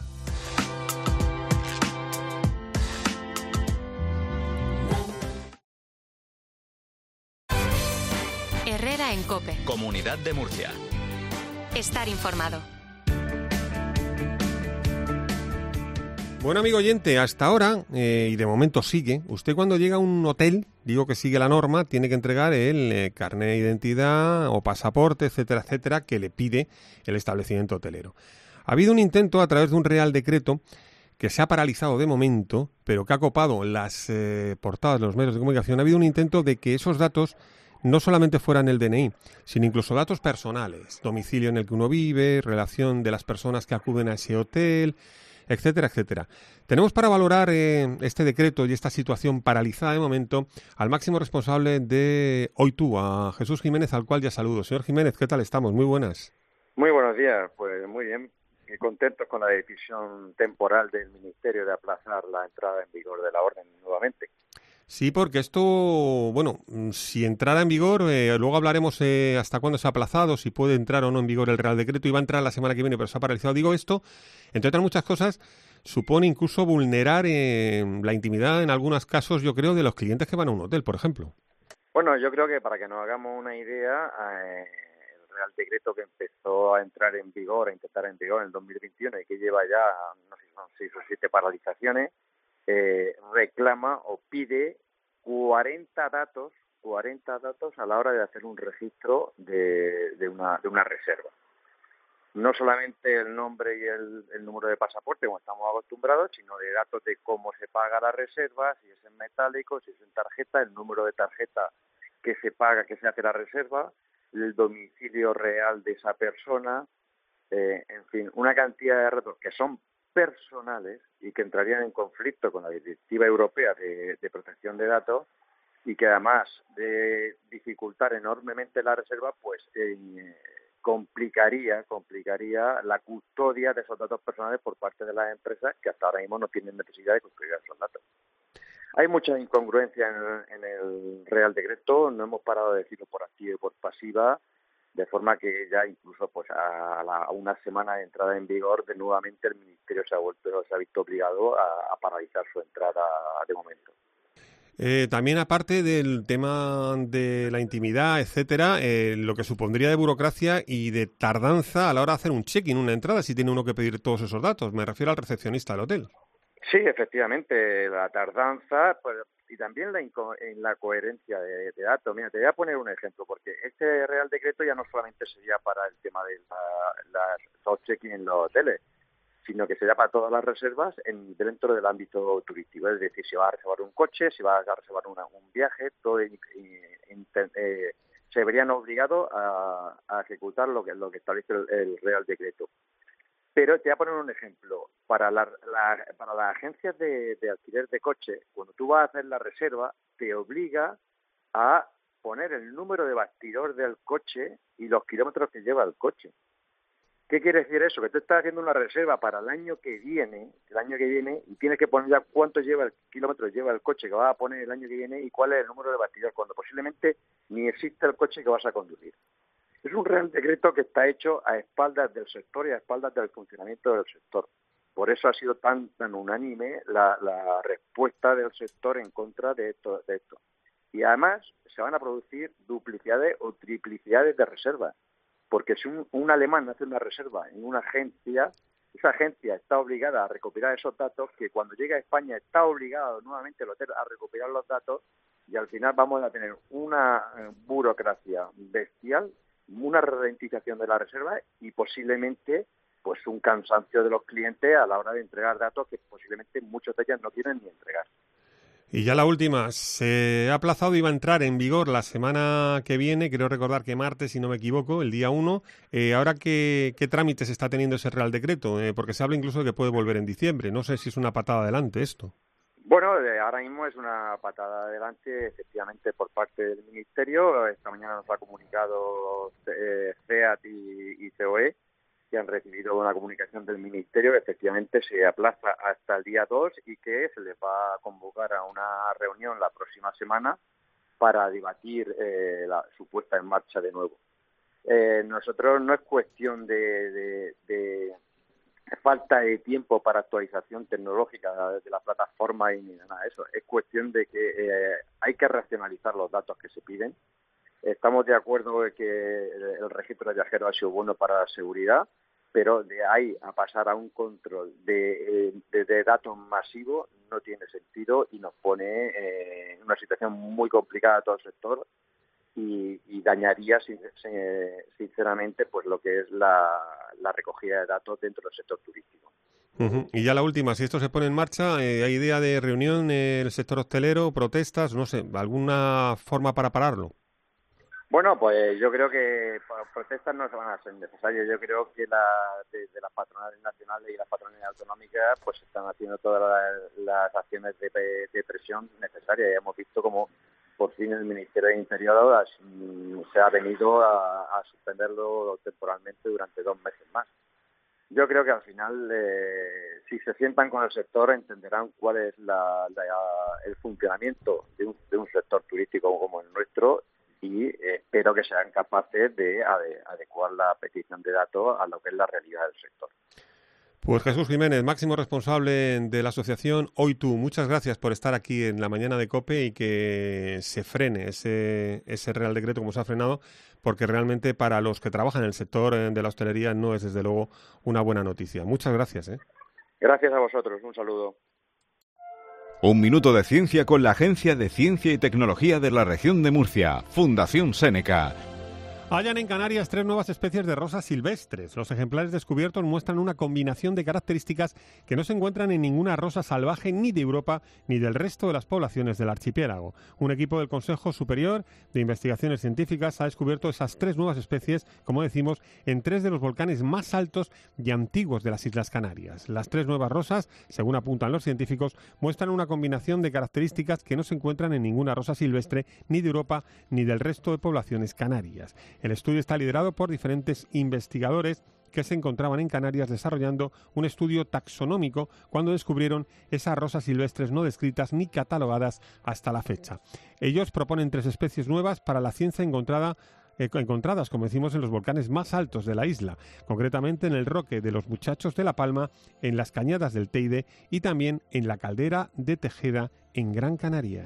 Herrera en COPE. Comunidad de Murcia. Estar informado. Bueno, amigo oyente, hasta ahora, y de momento sigue, usted cuando llega a un hotel, digo que sigue la norma, tiene que entregar el carnet de identidad o pasaporte, etcétera, etcétera, que le pide el establecimiento hotelero. Ha habido un intento a través de un Real Decreto que se ha paralizado de momento, pero que ha copado las portadas de los medios de comunicación. Ha habido un intento de que esos datos no solamente fueran el DNI, sino incluso datos personales, domicilio en el que uno vive, relación de las personas que acuden a ese hotel, etcétera, etcétera. Tenemos para valorar este decreto y esta situación paralizada de momento al máximo responsable de Hoy-Tú, a Jesús Jiménez, al cual ya saludo. Señor Jiménez, ¿qué tal estamos? Muy buenas. Muy buenos días, pues muy bien. Y contentos con la decisión temporal del Ministerio de aplazar la entrada en vigor de la orden nuevamente. Sí, porque esto, bueno, si entrara en vigor, luego hablaremos hasta cuándo se ha aplazado, si puede entrar o no en vigor el Real Decreto. Iba a entrar la semana que viene, pero se ha paralizado. Digo esto, entre otras muchas cosas, supone incluso vulnerar la intimidad en algunos casos, yo creo, de los clientes que van a un hotel, por ejemplo. Bueno, yo creo que para que nos hagamos una idea, el Real Decreto que empezó a entrar en vigor, a intentar en vigor en el 2021 y que lleva ya, no sé si son 6 o 7 paralizaciones, reclama o pide 40 datos a la hora de hacer un registro de una reserva. No solamente el nombre y el número de pasaporte, como estamos acostumbrados, sino de datos de cómo se paga la reserva, si es en metálico, si es en tarjeta, el número de tarjeta que se paga, que se hace la reserva, el domicilio real de esa persona, en fin, una cantidad de datos que son personales y que entrarían en conflicto con la Directiva Europea de Protección de Datos, y que además de dificultar enormemente la reserva, pues complicaría la custodia de esos datos personales por parte de las empresas que hasta ahora mismo no tienen necesidad de custodiar esos datos. Hay mucha incongruencia en el Real Decreto, no hemos parado de decirlo por activa y por pasiva, de forma que ya incluso pues a una semana de entrada en vigor, de nuevamente el Ministerio se ha visto obligado a paralizar su entrada de momento. También, aparte del tema de la intimidad, etcétera, lo que supondría de burocracia y de tardanza a la hora de hacer un check-in, una entrada, si tiene uno que pedir todos esos datos. Me refiero al recepcionista del hotel. Sí, efectivamente, la tardanza, pues, y también en la coherencia de datos. Mira, te voy a poner un ejemplo, porque este Real Decreto ya no solamente sería para el tema de los check-in en los hoteles, sino que sería para todas las reservas dentro del ámbito turístico. Es decir, si vas a reservar un coche, si vas a reservar un viaje, todo se verían obligados a ejecutar lo que establece el Real Decreto. Pero te voy a poner un ejemplo. Para las agencias de alquiler de coche, cuando tú vas a hacer la reserva, te obliga a poner el número de bastidor del coche y los kilómetros que lleva el coche. ¿Qué quiere decir eso? Que tú estás haciendo una reserva para el año que viene, y tienes que poner ya cuánto kilómetros lleva el coche que vas a poner el año que viene y cuál es el número de bastidor, cuando posiblemente ni existe el coche que vas a conducir. Es un Real Decreto que está hecho a espaldas del sector y a espaldas del funcionamiento del sector. Por eso ha sido tan unánime la respuesta del sector en contra de esto. Y además se van a producir duplicidades o triplicidades de reservas. Porque si un alemán hace una reserva en una agencia, esa agencia está obligada a recopilar esos datos, que cuando llega a España está obligado nuevamente el hotel a recopilar los datos, y al final vamos a tener una burocracia bestial, una ralentización de la reserva y posiblemente pues un cansancio de los clientes a la hora de entregar datos que posiblemente muchos de ellos no quieren ni entregar. Y ya la última, se ha aplazado, iba a entrar en vigor la semana que viene, creo recordar que martes, si no me equivoco, el día 1. Ahora, ¿qué trámites está teniendo ese Real Decreto? Porque se habla incluso de que puede volver en diciembre. No sé si es una patada adelante esto. Bueno, ahora mismo es una patada adelante, efectivamente, por parte del Ministerio. Esta mañana nos ha comunicado CEAT y COE, que han recibido una comunicación del Ministerio que efectivamente se aplaza hasta el día 2 y que se les va a convocar a una reunión la próxima semana para debatir su puesta en marcha de nuevo. Nosotros no es cuestión de falta de tiempo para actualización tecnológica de la plataforma y ni nada de eso. Es cuestión de que hay que racionalizar los datos que se piden. Estamos de acuerdo en que el registro de viajeros ha sido bueno para la seguridad, pero de ahí a pasar a un control de datos masivos no tiene sentido y nos pone en una situación muy complicada a todo el sector y dañaría sinceramente pues lo que es la recogida de datos dentro del sector turístico. Uh-huh. Y ya la última, si esto se pone en marcha, ¿hay idea de reunión en el sector hostelero, protestas, no sé, alguna forma para pararlo? Bueno, pues yo creo que protestas no se van a hacer necesarias. Yo creo que desde las patronales nacionales y las patronales autonómicas pues están haciendo todas las acciones de presión necesarias. Ya hemos visto como por fin el Ministerio de Interior se ha venido a suspenderlo temporalmente durante 2 meses más. Yo creo que al final, si se sientan con el sector, entenderán cuál es el funcionamiento de un sector turístico como el nuestro, y espero que sean capaces de adecuar la petición de datos a lo que es la realidad del sector. Pues Jesús Jiménez, máximo responsable de la asociación Hoy Tú, muchas gracias por estar aquí en la mañana de COPE y que se frene ese Real Decreto como se ha frenado, porque realmente para los que trabajan en el sector de la hostelería no es desde luego una buena noticia. Muchas gracias. Gracias a vosotros, un saludo. Un minuto de ciencia con la Agencia de Ciencia y Tecnología de la Región de Murcia, Fundación Seneca. Hallan en Canarias 3 nuevas especies de rosas silvestres. Los ejemplares descubiertos muestran una combinación de características que no se encuentran en ninguna rosa salvaje ni de Europa ni del resto de las poblaciones del archipiélago. Un equipo del Consejo Superior de Investigaciones Científicas ha descubierto esas 3 nuevas especies, como decimos, en 3 de los volcanes más altos y antiguos de las Islas Canarias. Las 3 nuevas rosas, según apuntan los científicos, muestran una combinación de características que no se encuentran en ninguna rosa silvestre ni de Europa ni del resto de poblaciones canarias. El estudio está liderado por diferentes investigadores que se encontraban en Canarias desarrollando un estudio taxonómico cuando descubrieron esas rosas silvestres no descritas ni catalogadas hasta la fecha. Ellos proponen 3 especies nuevas para la ciencia encontradas, como decimos, en los volcanes más altos de la isla, concretamente en el Roque de los Muchachos de La Palma, en las Cañadas del Teide y también en la Caldera de Tejeda, en Gran Canaria.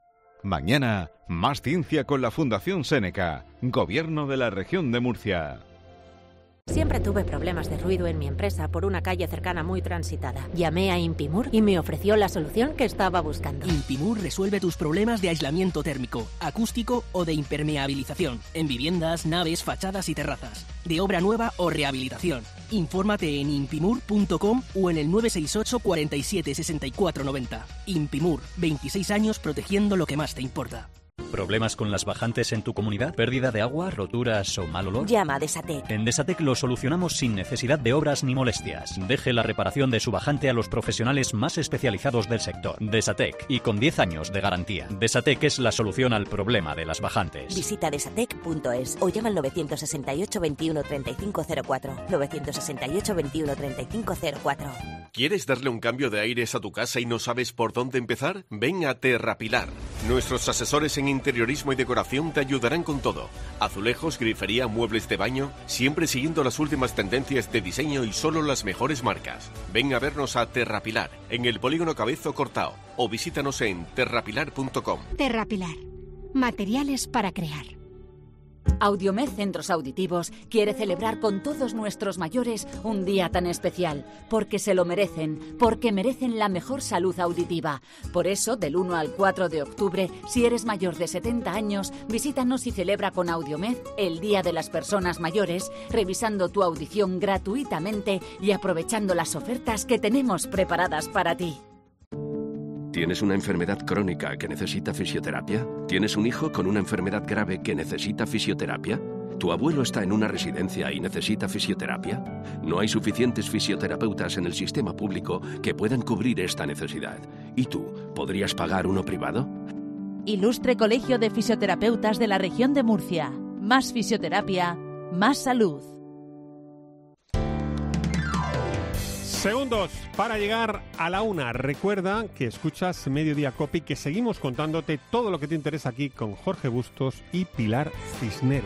Mañana, más ciencia con la Fundación Seneca, Gobierno de la Región de Murcia. Siempre tuve problemas de ruido en mi empresa por una calle cercana muy transitada. Llamé a Impimur y me ofreció la solución que estaba buscando. Impimur resuelve tus problemas de aislamiento térmico, acústico o de impermeabilización en viviendas, naves, fachadas y terrazas, de obra nueva o rehabilitación. Infórmate en impimur.com o en el 968 47 64 90. Impimur, 26 años protegiendo lo que más te importa. ¿Problemas con las bajantes en tu comunidad? ¿Pérdida de agua, roturas o mal olor? Llama a Desatec. En Desatec lo solucionamos sin necesidad de obras ni molestias. Deje la reparación de su bajante a los profesionales más especializados del sector. Desatec, y con 10 años de garantía. Desatec es la solución al problema de las bajantes. Visita desatec.es o llama al 968 21 35 04. 968 21 35 04. ¿Quieres darle un cambio de aires a tu casa y no sabes por dónde empezar? Ven a Terrapilar. Nuestros asesores en interiorismo y decoración te ayudarán con todo. Azulejos, grifería, muebles de baño, siempre siguiendo las últimas tendencias de diseño y solo las mejores marcas. Ven a vernos a Terrapilar, en el Polígono Cabezo Cortao, o visítanos en terrapilar.com. Terrapilar. Materiales para crear. Audiomed Centros Auditivos quiere celebrar con todos nuestros mayores un día tan especial, porque se lo merecen, porque merecen la mejor salud auditiva. Por eso, del 1 al 4 de octubre, si eres mayor de 70 años, visítanos y celebra con Audiomed el Día de las Personas Mayores, revisando tu audición gratuitamente y aprovechando las ofertas que tenemos preparadas para ti. ¿Tienes una enfermedad crónica que necesita fisioterapia? ¿Tienes un hijo con una enfermedad grave que necesita fisioterapia? ¿Tu abuelo está en una residencia y necesita fisioterapia? No hay suficientes fisioterapeutas en el sistema público que puedan cubrir esta necesidad. ¿Y tú, podrías pagar uno privado? Ilustre Colegio de Fisioterapeutas de la Región de Murcia. Más fisioterapia, más salud. Segundos para llegar a la 1. Recuerda que escuchas Mediodía Cope y que seguimos contándote todo lo que te interesa aquí con Jorge Bustos y Pilar Cisneros.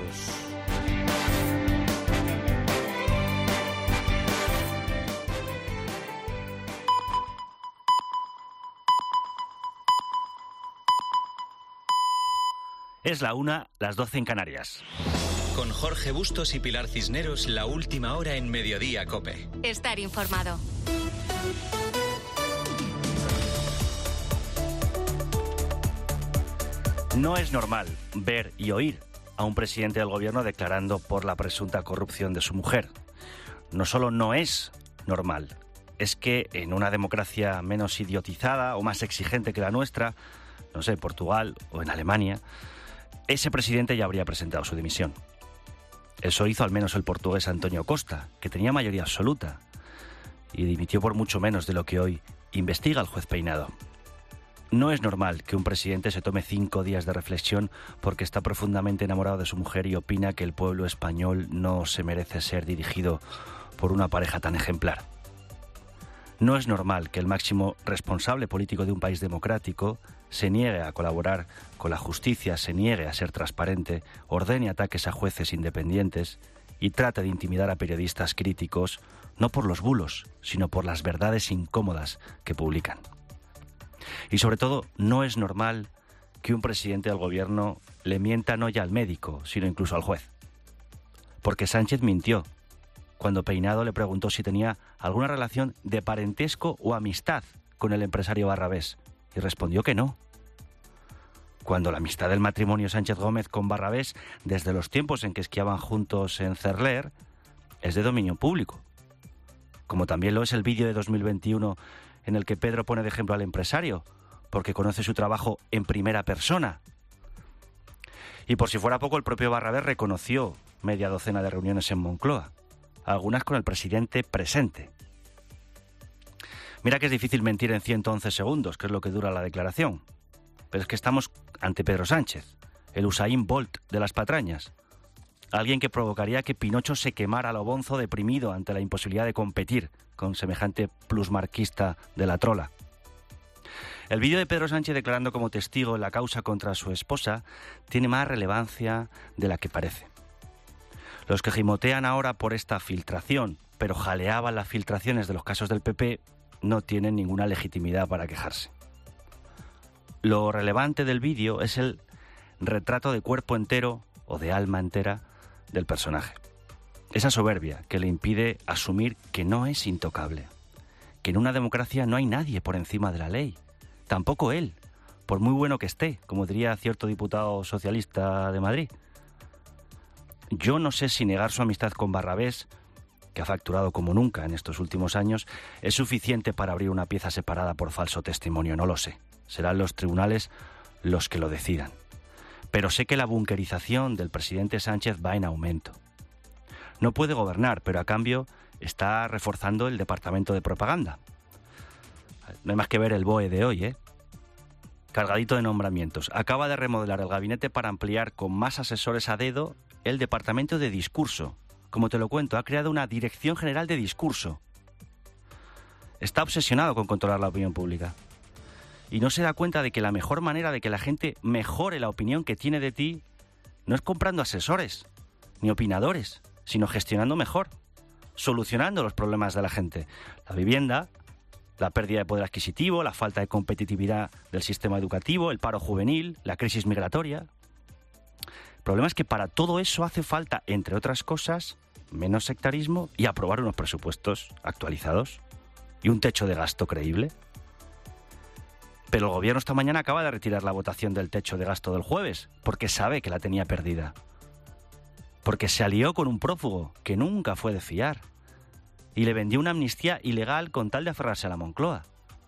Es la 1, las 12 en Canarias. Con Jorge Bustos y Pilar Cisneros, la última hora en Mediodía Cope. Estar informado. No es normal ver y oír a un presidente del gobierno declarando por la presunta corrupción de su mujer. No solo no es normal, es que en una democracia menos idiotizada o más exigente que la nuestra, no sé, Portugal o en Alemania, ese presidente ya habría presentado su dimisión. Eso hizo al menos el portugués António Costa, que tenía mayoría absoluta, y dimitió por mucho menos de lo que hoy investiga el juez Peinado. No es normal que un presidente se tome 5 días de reflexión porque está profundamente enamorado de su mujer y opina que el pueblo español no se merece ser dirigido por una pareja tan ejemplar. No es normal que el máximo responsable político de un país democrático se niegue a colaborar con la justicia, se niegue a ser transparente, ordene ataques a jueces independientes y trate de intimidar a periodistas críticos, no por los bulos, sino por las verdades incómodas que publican. Y sobre todo, no es normal que un presidente del gobierno le mienta no ya al médico, sino incluso al juez. Porque Sánchez mintió cuando Peinado le preguntó si tenía alguna relación de parentesco o amistad con el empresario Barrabés, y respondió que no. Cuando la amistad del matrimonio Sánchez Gómez con Barrabés, desde los tiempos en que esquiaban juntos en Cerler, es de dominio público. Como también lo es el vídeo de 2021 en el que Pedro pone de ejemplo al empresario, porque conoce su trabajo en primera persona. Y por si fuera poco, el propio Barrabés reconoció media docena de reuniones en Moncloa, algunas con el presidente presente. Mira que es difícil mentir en 111 segundos, que es lo que dura la declaración. Pero es que estamos ante Pedro Sánchez, el Usain Bolt de las patrañas. Alguien que provocaría que Pinocho se quemara a lo bonzo deprimido ante la imposibilidad de competir con semejante plusmarquista de la trola. El vídeo de Pedro Sánchez declarando como testigo en la causa contra su esposa tiene más relevancia de la que parece. Los que gimotean ahora por esta filtración, pero jaleaban las filtraciones de los casos del PP, no tienen ninguna legitimidad para quejarse. Lo relevante del vídeo es el retrato de cuerpo entero o de alma entera del personaje. Esa soberbia que le impide asumir que no es intocable, que en una democracia no hay nadie por encima de la ley, tampoco él, por muy bueno que esté, como diría cierto diputado socialista de Madrid. Yo no sé si negar su amistad con Barrabés, que ha facturado como nunca en estos últimos años, es suficiente para abrir una pieza separada por falso testimonio, no lo sé. Serán los tribunales los que lo decidan. Pero sé que la bunkerización del presidente Sánchez va en aumento. No puede gobernar, pero a cambio está reforzando el departamento de propaganda. No hay más que ver el BOE de hoy, cargadito de nombramientos. Acaba de remodelar el gabinete para ampliar con más asesores a dedo el departamento de discurso. Como te lo cuento, ha creado una dirección general de discurso. Está obsesionado con controlar la opinión pública. Y no se da cuenta de que la mejor manera de que la gente mejore la opinión que tiene de ti no es comprando asesores ni opinadores, sino gestionando mejor, solucionando los problemas de la gente. La vivienda, la pérdida de poder adquisitivo, la falta de competitividad del sistema educativo, el paro juvenil, la crisis migratoria. problema es que para todo eso hace falta, entre otras cosas, menos sectarismo y aprobar unos presupuestos actualizados y un techo de gasto creíble. Pero el gobierno esta mañana acaba de retirar la votación del techo de gasto del jueves porque sabe que la tenía perdida. Porque se alió con un prófugo que nunca fue de fiar y le vendió una amnistía ilegal con tal de aferrarse a la Moncloa.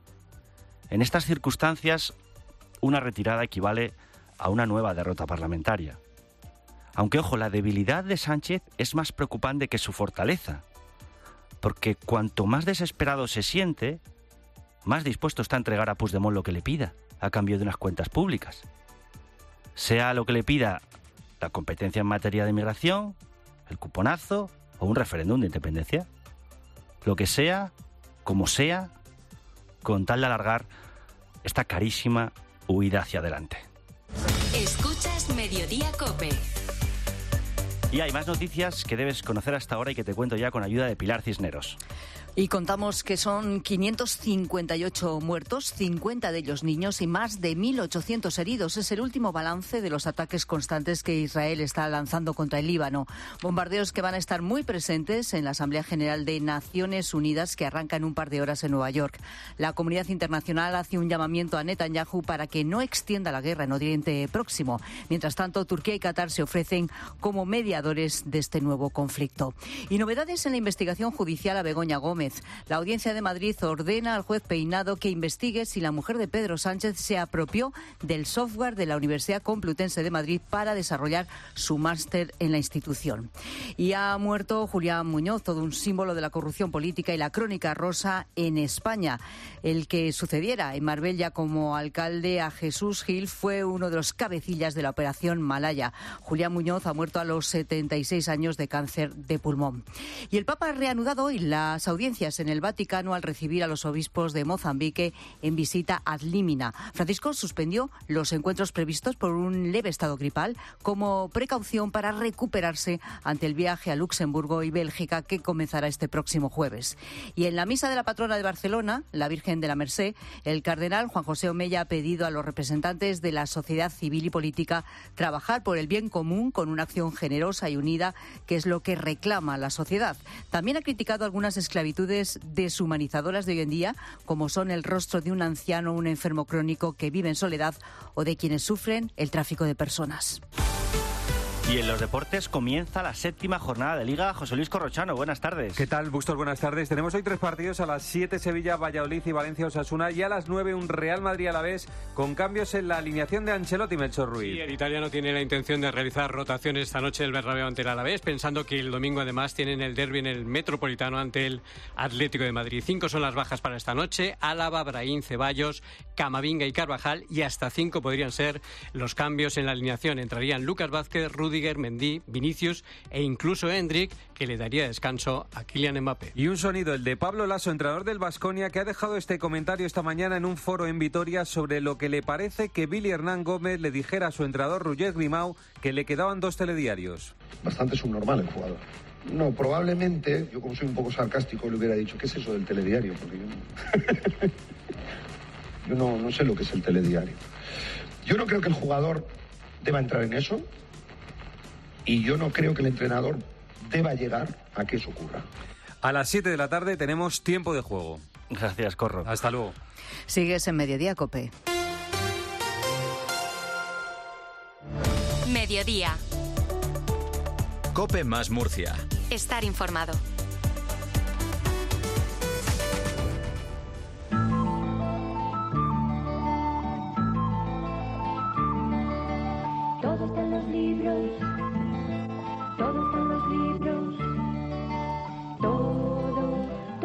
En estas circunstancias, una retirada equivale a una nueva derrota parlamentaria. Aunque, ojo, la debilidad de Sánchez es más preocupante que su fortaleza, porque cuanto más desesperado se siente, más dispuesto está a entregar a Puigdemont lo que le pida, a cambio de unas cuentas públicas. Sea lo que le pida la competencia en materia de migración, el cuponazo o un referéndum de independencia. Lo que sea, como sea, con tal de alargar esta carísima huida hacia adelante. Escuchas Mediodía COPE. Y hay más noticias que debes conocer hasta ahora y que te cuento ya con ayuda de Pilar Cisneros. Y contamos que son 558 muertos, 50 de ellos niños y más de 1.800 heridos. Es el último balance de los ataques constantes que Israel está lanzando contra el Líbano. Bombardeos que van a estar muy presentes en la Asamblea General de Naciones Unidas que arranca en un par de horas en Nueva York. La comunidad internacional hace un llamamiento a Netanyahu para que no extienda la guerra en Oriente Próximo. Mientras tanto, Turquía y Qatar se ofrecen como mediadores de este nuevo conflicto. Y novedades en la investigación judicial a Begoña Gómez. La Audiencia de Madrid ordena al juez Peinado que investigue si la mujer de Pedro Sánchez se apropió del software de la Universidad Complutense de Madrid para desarrollar su máster en la institución. Y ha muerto Julián Muñoz, todo un símbolo de la corrupción política y la crónica rosa en España. El que sucediera en Marbella como alcalde a Jesús Gil fue uno de los cabecillas de la operación Malaya. Julián Muñoz ha muerto a los 76 años de cáncer de pulmón. Y el Papa ha reanudado hoy las audiencias en el Vaticano al recibir a los obispos de Mozambique en visita ad limina. Francisco suspendió los encuentros previstos por un leve estado gripal como precaución para recuperarse ante el viaje a Luxemburgo y Bélgica que comenzará este próximo jueves. Y en la misa de la patrona de Barcelona, la Virgen de la Mercè, el cardenal Juan José Omeya ha pedido a los representantes de la sociedad civil y política trabajar por el bien común con una acción generosa y unida, que es lo que reclama la sociedad. También ha criticado algunas esclavitudes deshumanizadoras de hoy en día, como son el rostro de un anciano o un enfermo crónico que vive en soledad o de quienes sufren el tráfico de personas. Y en los deportes comienza la 7ª jornada de Liga. José Luis Corrochano, buenas tardes. ¿Qué tal, Bustos? Buenas tardes. Tenemos hoy 3 partidos: a las 7 Sevilla, Valladolid y Valencia Osasuna, y a las 9 un Real Madrid Alavés, con cambios en la alineación de Ancelotti, Melchor Ruiz. Sí, el italiano tiene la intención de realizar rotaciones esta noche del Bernabéu ante el Alavés, pensando que el domingo además tienen el derbi en el Metropolitano ante el Atlético de Madrid. 5 son las bajas para esta noche: Álava, Brahim, Ceballos, Camavinga y Carvajal, y hasta 5 podrían ser los cambios en la alineación. Entrarían Lucas Vázquez, Rüdiger, Mendy, Vinicius e incluso Endrick, que le daría descanso a Kylian Mbappé. Y un sonido, el de Pablo Laso, entrenador del Baskonia, que ha dejado este comentario esta mañana en un foro en Vitoria sobre lo que le parece que Billy Hernán Gómez le dijera a su entrenador Roger Grimau que le quedaban 2 telediarios. Bastante subnormal el jugador. No, probablemente, yo como soy un poco sarcástico, le hubiera dicho, ¿qué es eso del telediario? Porque yo no sé lo que es el telediario. Yo no creo que el jugador deba entrar en eso, y yo no creo que el entrenador deba llegar a que eso ocurra. A las 7 de la tarde tenemos tiempo de juego. Gracias, Corro. Hasta luego. Sigues en Mediodía, COPE. Mediodía. COPE más Murcia. Estar informado. Todo está en los libros. Todo está en los libros. Todo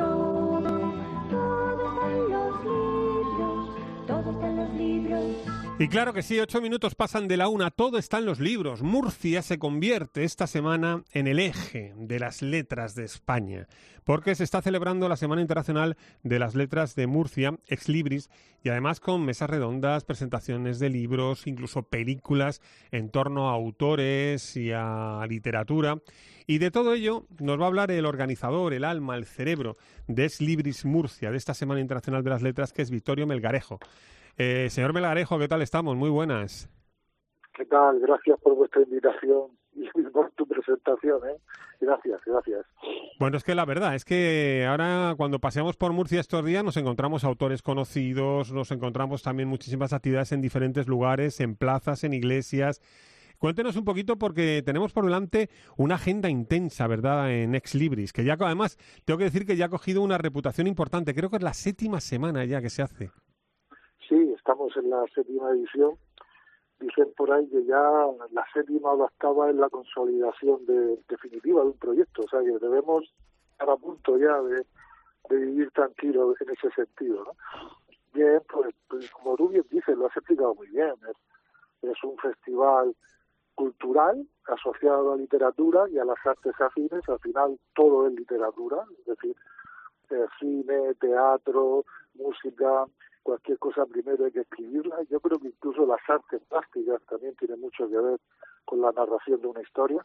está en los libros. Todo está en los libros. Y claro que sí, 8 minutos pasan de la 1, todo está en los libros. Murcia se convierte esta semana en el eje de las letras de España, porque se está celebrando la Semana Internacional de las Letras de Murcia, Ex Libris, y además con mesas redondas, presentaciones de libros, incluso películas en torno a autores y a literatura. Y de todo ello nos va a hablar el organizador, el alma, el cerebro de Ex Libris Murcia, de esta Semana Internacional de las Letras, que es Vittorio Melgarejo. Señor Melgarejo, ¿qué tal estamos? Muy buenas. ¿Qué tal? Gracias por vuestra invitación y por tu presentación, ¿eh? Gracias. Bueno, es que la verdad es que ahora cuando paseamos por Murcia estos días nos encontramos autores conocidos, nos encontramos también muchísimas actividades en diferentes lugares, en plazas, en iglesias. Cuéntenos un poquito porque tenemos por delante una agenda intensa, ¿verdad?, en Ex Libris, que ya además tengo que decir que ya ha cogido una reputación importante. Creo que es la 7ª semana ya que se hace. Sí, estamos en la 7ª edición. Dicen por ahí que ya la 7ª o la 8ª es la consolidación definitiva de un proyecto. O sea, que debemos estar a punto ya de vivir tranquilos en ese sentido, ¿no? Bien, pues como tú bien dices, lo has explicado muy bien. Es un festival cultural asociado a literatura y a las artes afines. Al final todo es literatura, es decir, cine, teatro, música, cualquier cosa primero hay que escribirla. Yo creo que incluso las artes plásticas también tienen mucho que ver con la narración de una historia.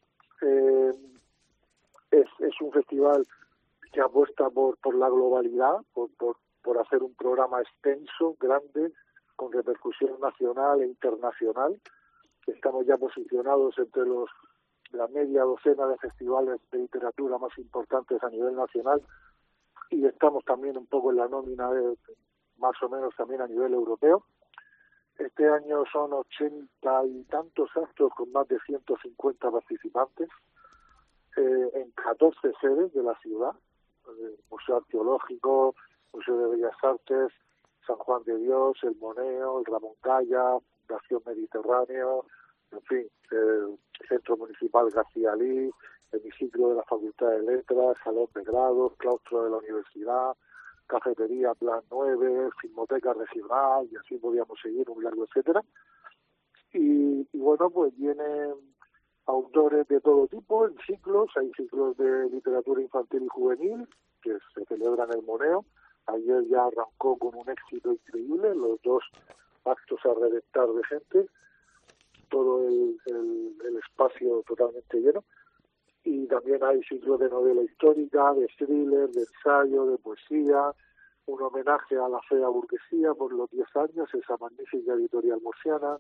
Es un festival que apuesta por la globalidad, por hacer un programa extenso, grande, con repercusión nacional e internacional. Estamos ya posicionados entre la media docena de festivales de literatura más importantes a nivel nacional y estamos también un poco en la nómina más o menos también a nivel europeo. Este año son 80 y tantos actos con más de 150 participantes en 14 sedes de la ciudad, Museo Arqueológico, Museo de Bellas Artes, San Juan de Dios, el Moneo, el Ramón Calla, Fundación Mediterráneo, en fin, el Centro Municipal García Lee, Hemiciclo de la Facultad de Letras, Salón de Grados, Claustro de la Universidad, Cafetería Plan 9, Filmoteca Regional, y así podíamos seguir un largo etcétera. Y bueno, pues vienen autores de todo tipo en ciclos. Hay ciclos de literatura infantil y juvenil que se celebran en el Moneo. Ayer ya arrancó con un éxito increíble, los 2 actos a reventar de gente, todo el espacio totalmente lleno. Y también hay ciclos de novela histórica, de thriller, de ensayo, de poesía, un homenaje a la fea burguesía por los 10 años, esa magnífica editorial murciana,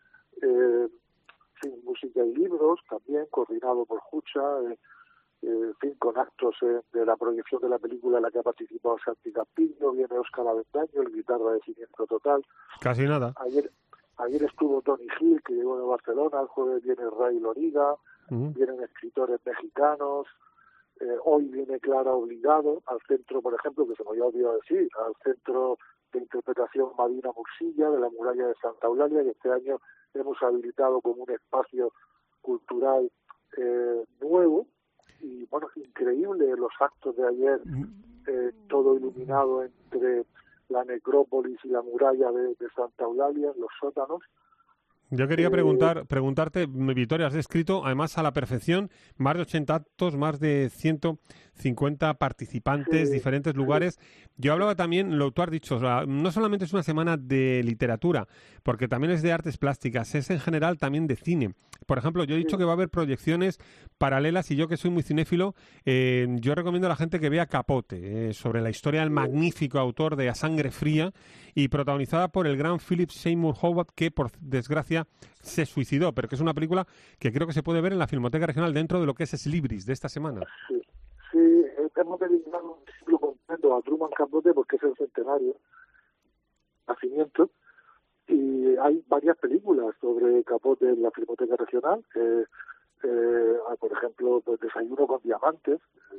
música y libros también, coordinado por Jucha, en fin, con actos de la proyección de la película en la que ha participado Santi Campiño, viene Óscar Avendaño, el guitarra de Siniestro Total. Casi nada. Ayer estuvo Tony Gil, que llegó de Barcelona, el jueves viene Ray Loriga, vienen escritores mexicanos, hoy viene Clara Obligado al centro, por ejemplo, que se me había olvidado decir, al Centro de Interpretación Madina Mursilla de la Muralla de Santa Eulalia, y este año hemos habilitado como un espacio cultural nuevo. Y bueno, increíble los actos de ayer, todo iluminado entre la necrópolis y la muralla de Santa Eulalia, en los sótanos. Yo quería preguntarte, Victoria, has descrito además a la perfección más de 80 actos, más de 150 participantes, diferentes lugares. Yo hablaba también, lo tú has dicho, o sea, no solamente es una semana de literatura, porque también es de artes plásticas, es en general también de cine. Por ejemplo, yo he dicho que va a haber proyecciones paralelas y yo que soy muy cinéfilo, yo recomiendo a la gente que vea Capote, sobre la historia del magnífico autor de A Sangre Fría y protagonizada por el gran Philip Seymour Hoffman, que por desgracia se suicidó, pero que es una película que creo que se puede ver en la Filmoteca Regional dentro de lo que es Ex Libris de esta semana. Sí, hemos dedicado un ciclo completo a Truman Capote porque es el centenario, nacimiento, y hay varias películas sobre Capote en la Filmoteca Regional. Por ejemplo, pues Desayuno con Diamantes,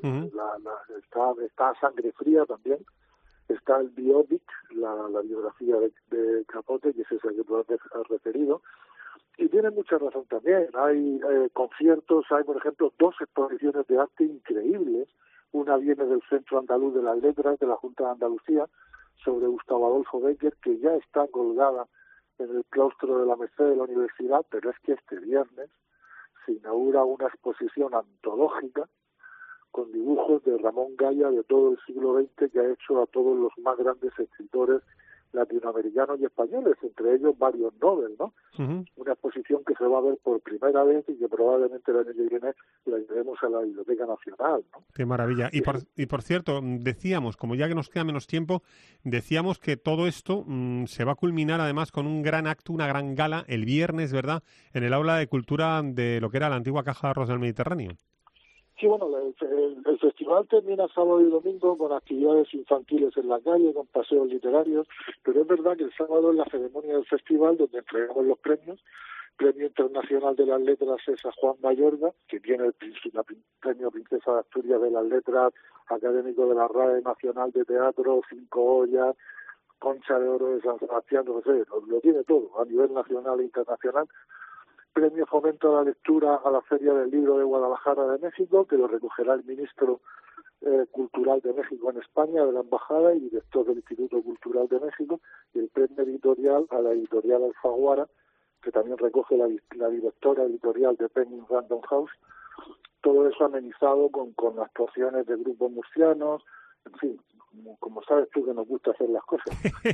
está Sangre Fría también, está el biopic, la biografía de Capote, que es esa que tú has referido, y tiene mucha razón también. Hay conciertos, hay por ejemplo 2 exposiciones de arte increíbles. Una viene del Centro Andaluz de las Letras de la Junta de Andalucía sobre Gustavo Adolfo Bécquer, que ya está colgada en el claustro de la Merced de la Universidad, pero es que este viernes se inaugura una exposición antológica con dibujos de Ramón Gaya de todo el siglo XX, que ha hecho a todos los más grandes escritores latinoamericanos y españoles, entre ellos varios Nobel, ¿no? Una exposición que se va a ver por primera vez y que probablemente el año que viene la llevemos a la Biblioteca Nacional, ¿no? Qué maravilla. Y por cierto, decíamos, como ya que nos queda menos tiempo, decíamos que todo esto se va a culminar además con un gran acto, una gran gala el viernes, ¿verdad?, en el Aula de Cultura de lo que era la antigua Caja de Arroz del Mediterráneo. Sí, bueno, el festival termina sábado y domingo con actividades infantiles en la calle, con paseos literarios, pero es verdad que el sábado es la ceremonia del festival donde entregamos los premios. Premio Internacional de las Letras es a Juan Mayorga, que tiene el Premio Princesa de Asturias de las Letras, académico de la RAE Nacional de Teatro, 5 ollas, Concha de Oro de San Sebastián, no sé, lo tiene todo, a nivel nacional e internacional. Premio Fomento a la Lectura a la Feria del Libro de Guadalajara de México, que lo recogerá el ministro Cultural de México en España, de la Embajada y director del Instituto Cultural de México, y el premio editorial a la editorial Alfaguara, que también recoge la directora editorial de Penguin Random House. Todo eso amenizado con actuaciones de grupos murcianos, en fin, como sabes tú que nos gusta hacer las cosas.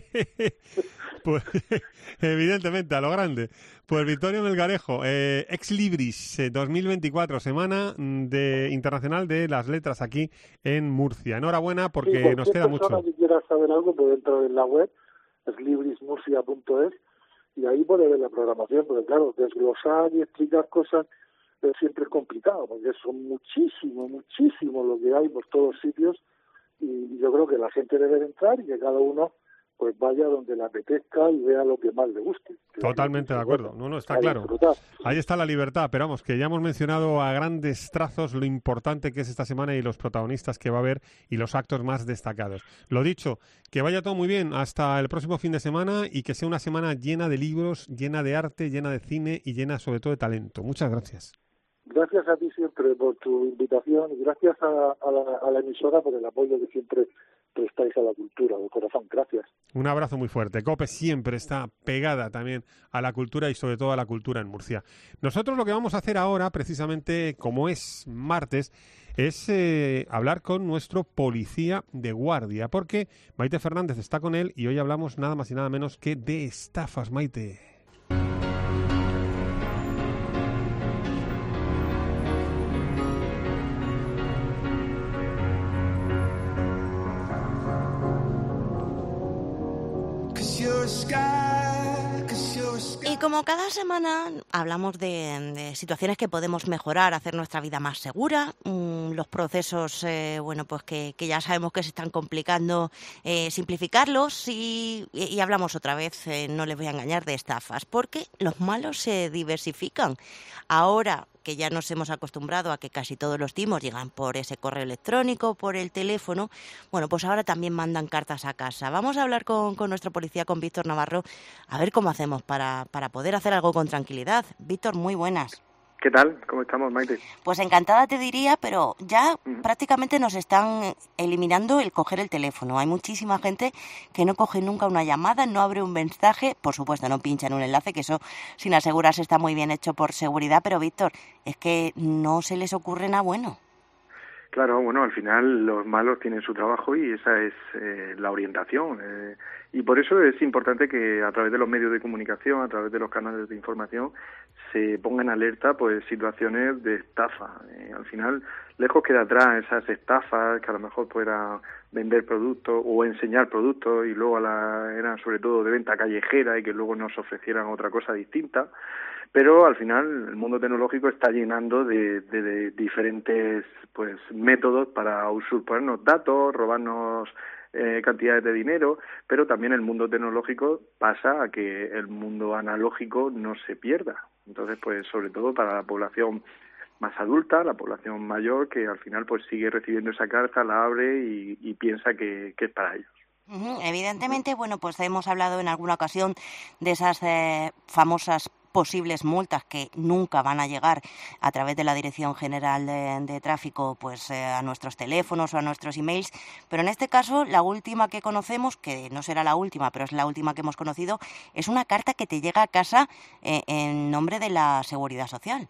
Pues evidentemente, a lo grande. Pues Vittorio Melgarejo, Ex Libris 2024, Semana Internacional de las Letras aquí en Murcia. Enhorabuena porque sí, nos queda mucho. Persona que quiera saber algo puede entrar en la web, exlibrismurcia.es, y ahí puede ver la programación, porque claro, desglosar y explicar cosas siempre es complicado, porque son muchísimo lo que hay por todos sitios, y yo creo que la gente debe de entrar y que cada uno pues vaya donde le apetezca y vea lo que más le guste. Totalmente de acuerdo. No, está claro. Ahí está la libertad, pero vamos, que ya hemos mencionado a grandes trazos lo importante que es esta semana y los protagonistas que va a haber y los actos más destacados. Lo dicho, que vaya todo muy bien hasta el próximo fin de semana y que sea una semana llena de libros, llena de arte, llena de cine y llena sobre todo de talento. Muchas gracias. Gracias a ti siempre por tu invitación y gracias a la emisora por el apoyo que siempre prestáis a la cultura, de corazón. Gracias. Un abrazo muy fuerte. COPE siempre está pegada también a la cultura y sobre todo a la cultura en Murcia. Nosotros lo que vamos a hacer ahora, precisamente como es martes, es hablar con nuestro policía de guardia, porque Maite Fernández está con él y hoy hablamos nada más y nada menos que de estafas, Maite. Y como cada semana hablamos de situaciones que podemos mejorar, hacer nuestra vida más segura, los procesos, pues que ya sabemos que se están complicando, simplificarlos y hablamos otra vez, no les voy a engañar, de estafas, porque los malos se diversifican. Ahora que ya nos hemos acostumbrado a que casi todos los timos llegan por ese correo electrónico, por el teléfono, bueno, pues ahora también mandan cartas a casa. Vamos a hablar con nuestro policía, con Víctor Navarro, a ver cómo hacemos para poder hacer algo con tranquilidad. Víctor, muy buenas. ¿Qué tal? ¿Cómo estamos, Maite? Pues encantada te diría, pero ya prácticamente nos están eliminando el coger el teléfono. Hay muchísima gente que no coge nunca una llamada, no abre un mensaje, por supuesto no pincha en un enlace, que eso sin asegurarse está muy bien hecho por seguridad, pero Víctor, es que no se les ocurre nada bueno. Claro, bueno, al final los malos tienen su trabajo y esa es la orientación. Y por eso es importante que a través de los medios de comunicación, a través de los canales de información, se pongan alerta pues situaciones de estafa. Al final, lejos queda atrás esas estafas que a lo mejor puedan vender productos o enseñar productos y luego eran sobre todo de venta callejera y que luego nos ofrecieran otra cosa distinta. Pero al final el mundo tecnológico está llenando de diferentes pues métodos para usurparnos datos, robarnos cantidades de dinero, pero también el mundo tecnológico pasa a que el mundo analógico no se pierda. Entonces, pues sobre todo para la población más adulta, la población mayor, que al final pues sigue recibiendo esa carta, la abre y piensa que es para ellos. Evidentemente, bueno, pues hemos hablado en alguna ocasión de esas famosas posibles multas que nunca van a llegar a través de la Dirección General de Tráfico pues a nuestros teléfonos o a nuestros emails, pero en este caso la última que conocemos, que no será la última, pero es la última que hemos conocido, es una carta que te llega a casa en nombre de la Seguridad Social.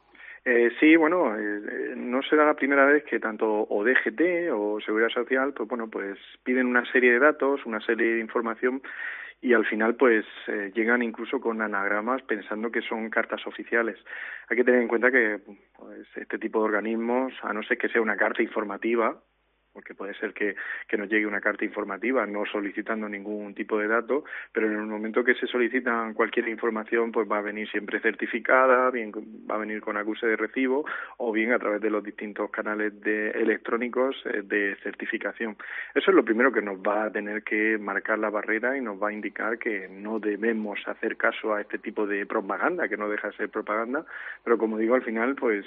Sí, bueno, no será la primera vez que tanto o DGT o Seguridad Social, pues bueno, pues piden una serie de datos, una serie de información y al final pues llegan incluso con anagramas pensando que son cartas oficiales. Hay que tener en cuenta que pues, este tipo de organismos, a no ser que sea una carta informativa, porque puede ser que nos llegue una carta informativa no solicitando ningún tipo de dato, pero en el momento que se solicita cualquier información pues va a venir siempre certificada, bien va a venir con acuse de recibo o bien a través de los distintos canales electrónicos de certificación. Eso es lo primero que nos va a tener que marcar la barrera y nos va a indicar que no debemos hacer caso a este tipo de propaganda, que no deja de ser propaganda, pero como digo, al final pues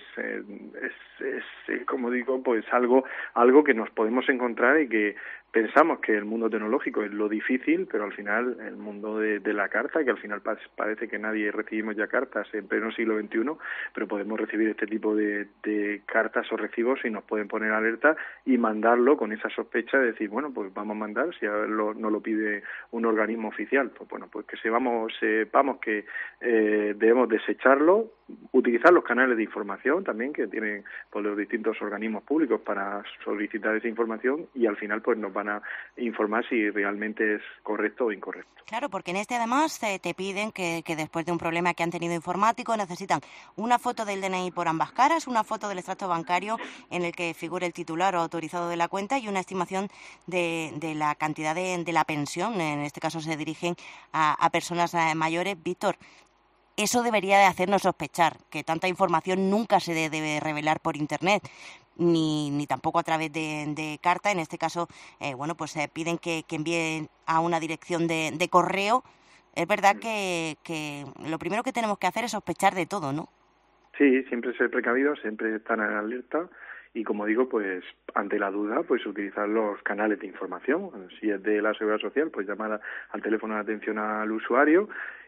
es como digo, pues algo que nos podemos encontrar y que pensamos que el mundo tecnológico es lo difícil, pero al final el mundo de la carta, que al final parece que nadie recibimos ya cartas en pleno siglo XXI, pero podemos recibir este tipo de cartas o recibos y nos pueden poner alerta y mandarlo con esa sospecha de decir, bueno, pues vamos a mandar, si no lo pide un organismo oficial, pues bueno, pues que sepamos que debemos desecharlo, utilizar los canales de información también que tienen pues, los distintos organismos públicos para solicitar esa información y al final pues nos van a informar si realmente es correcto o incorrecto. Claro, porque en este además te piden que después de un problema que han tenido informático necesitan una foto del DNI por ambas caras, una foto del extracto bancario en el que figure el titular o autorizado de la cuenta y una estimación de la cantidad de la pensión. En este caso se dirigen a personas mayores. Víctor, eso debería de hacernos sospechar que tanta información nunca se debe revelar por Internet, ni tampoco a través de carta. En este caso, pues piden que envíen a una dirección de correo. Es verdad que lo primero que tenemos que hacer es sospechar de todo, ¿no? Sí, siempre ser precavidos, siempre estar en alerta. Y como digo, pues ante la duda, pues utilizar los canales de información. Si es de la Seguridad Social, pues llamar al teléfono de atención al usuario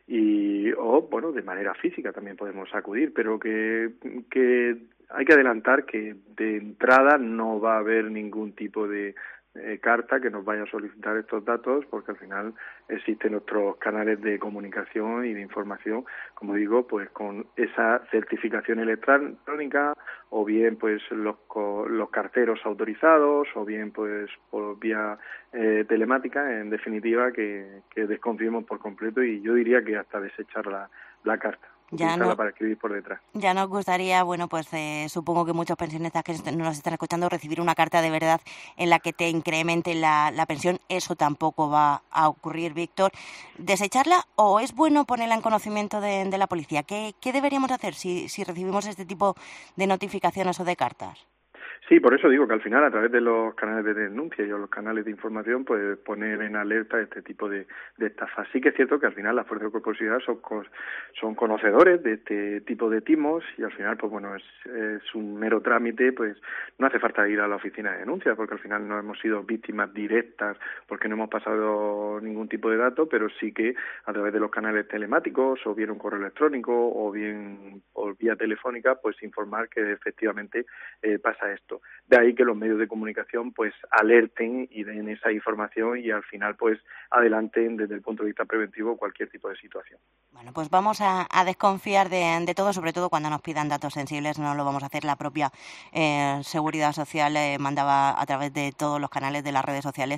o bueno, de manera física también podemos acudir, pero que hay que adelantar que de entrada no va a haber ningún tipo de carta que nos vaya a solicitar estos datos, porque al final existen otros canales de comunicación y de información, como digo, pues con esa certificación electrónica, o bien pues los carteros autorizados, o bien pues por vía telemática, en definitiva que desconfiemos por completo, y yo diría que hasta desechar la carta. Para escribir por detrás. Ya nos gustaría, bueno, pues supongo que muchos pensionistas que nos están escuchando recibir una carta de verdad en la que te incremente la pensión. Eso tampoco va a ocurrir, Víctor. ¿Desecharla o es bueno ponerla en conocimiento de la policía? ¿Qué deberíamos hacer si recibimos este tipo de notificaciones o de cartas? Sí, por eso digo que al final a través de los canales de denuncia y los canales de información pues poner en alerta este tipo de estafas. Sí que es cierto que al final las fuerzas de cuerpo de seguridad son conocedores de este tipo de timos y al final pues bueno es un mero trámite, pues no hace falta ir a la oficina de denuncia porque al final no hemos sido víctimas directas porque no hemos pasado ningún tipo de dato, pero sí que a través de los canales telemáticos o bien un correo electrónico o bien por vía telefónica pues informar que efectivamente pasa esto. De ahí que los medios de comunicación pues alerten y den esa información y al final pues adelanten desde el punto de vista preventivo cualquier tipo de situación. Bueno, pues vamos a desconfiar de todo, sobre todo cuando nos pidan datos sensibles, no lo vamos a hacer. La propia Seguridad Social mandaba a través de todos los canales de las redes sociales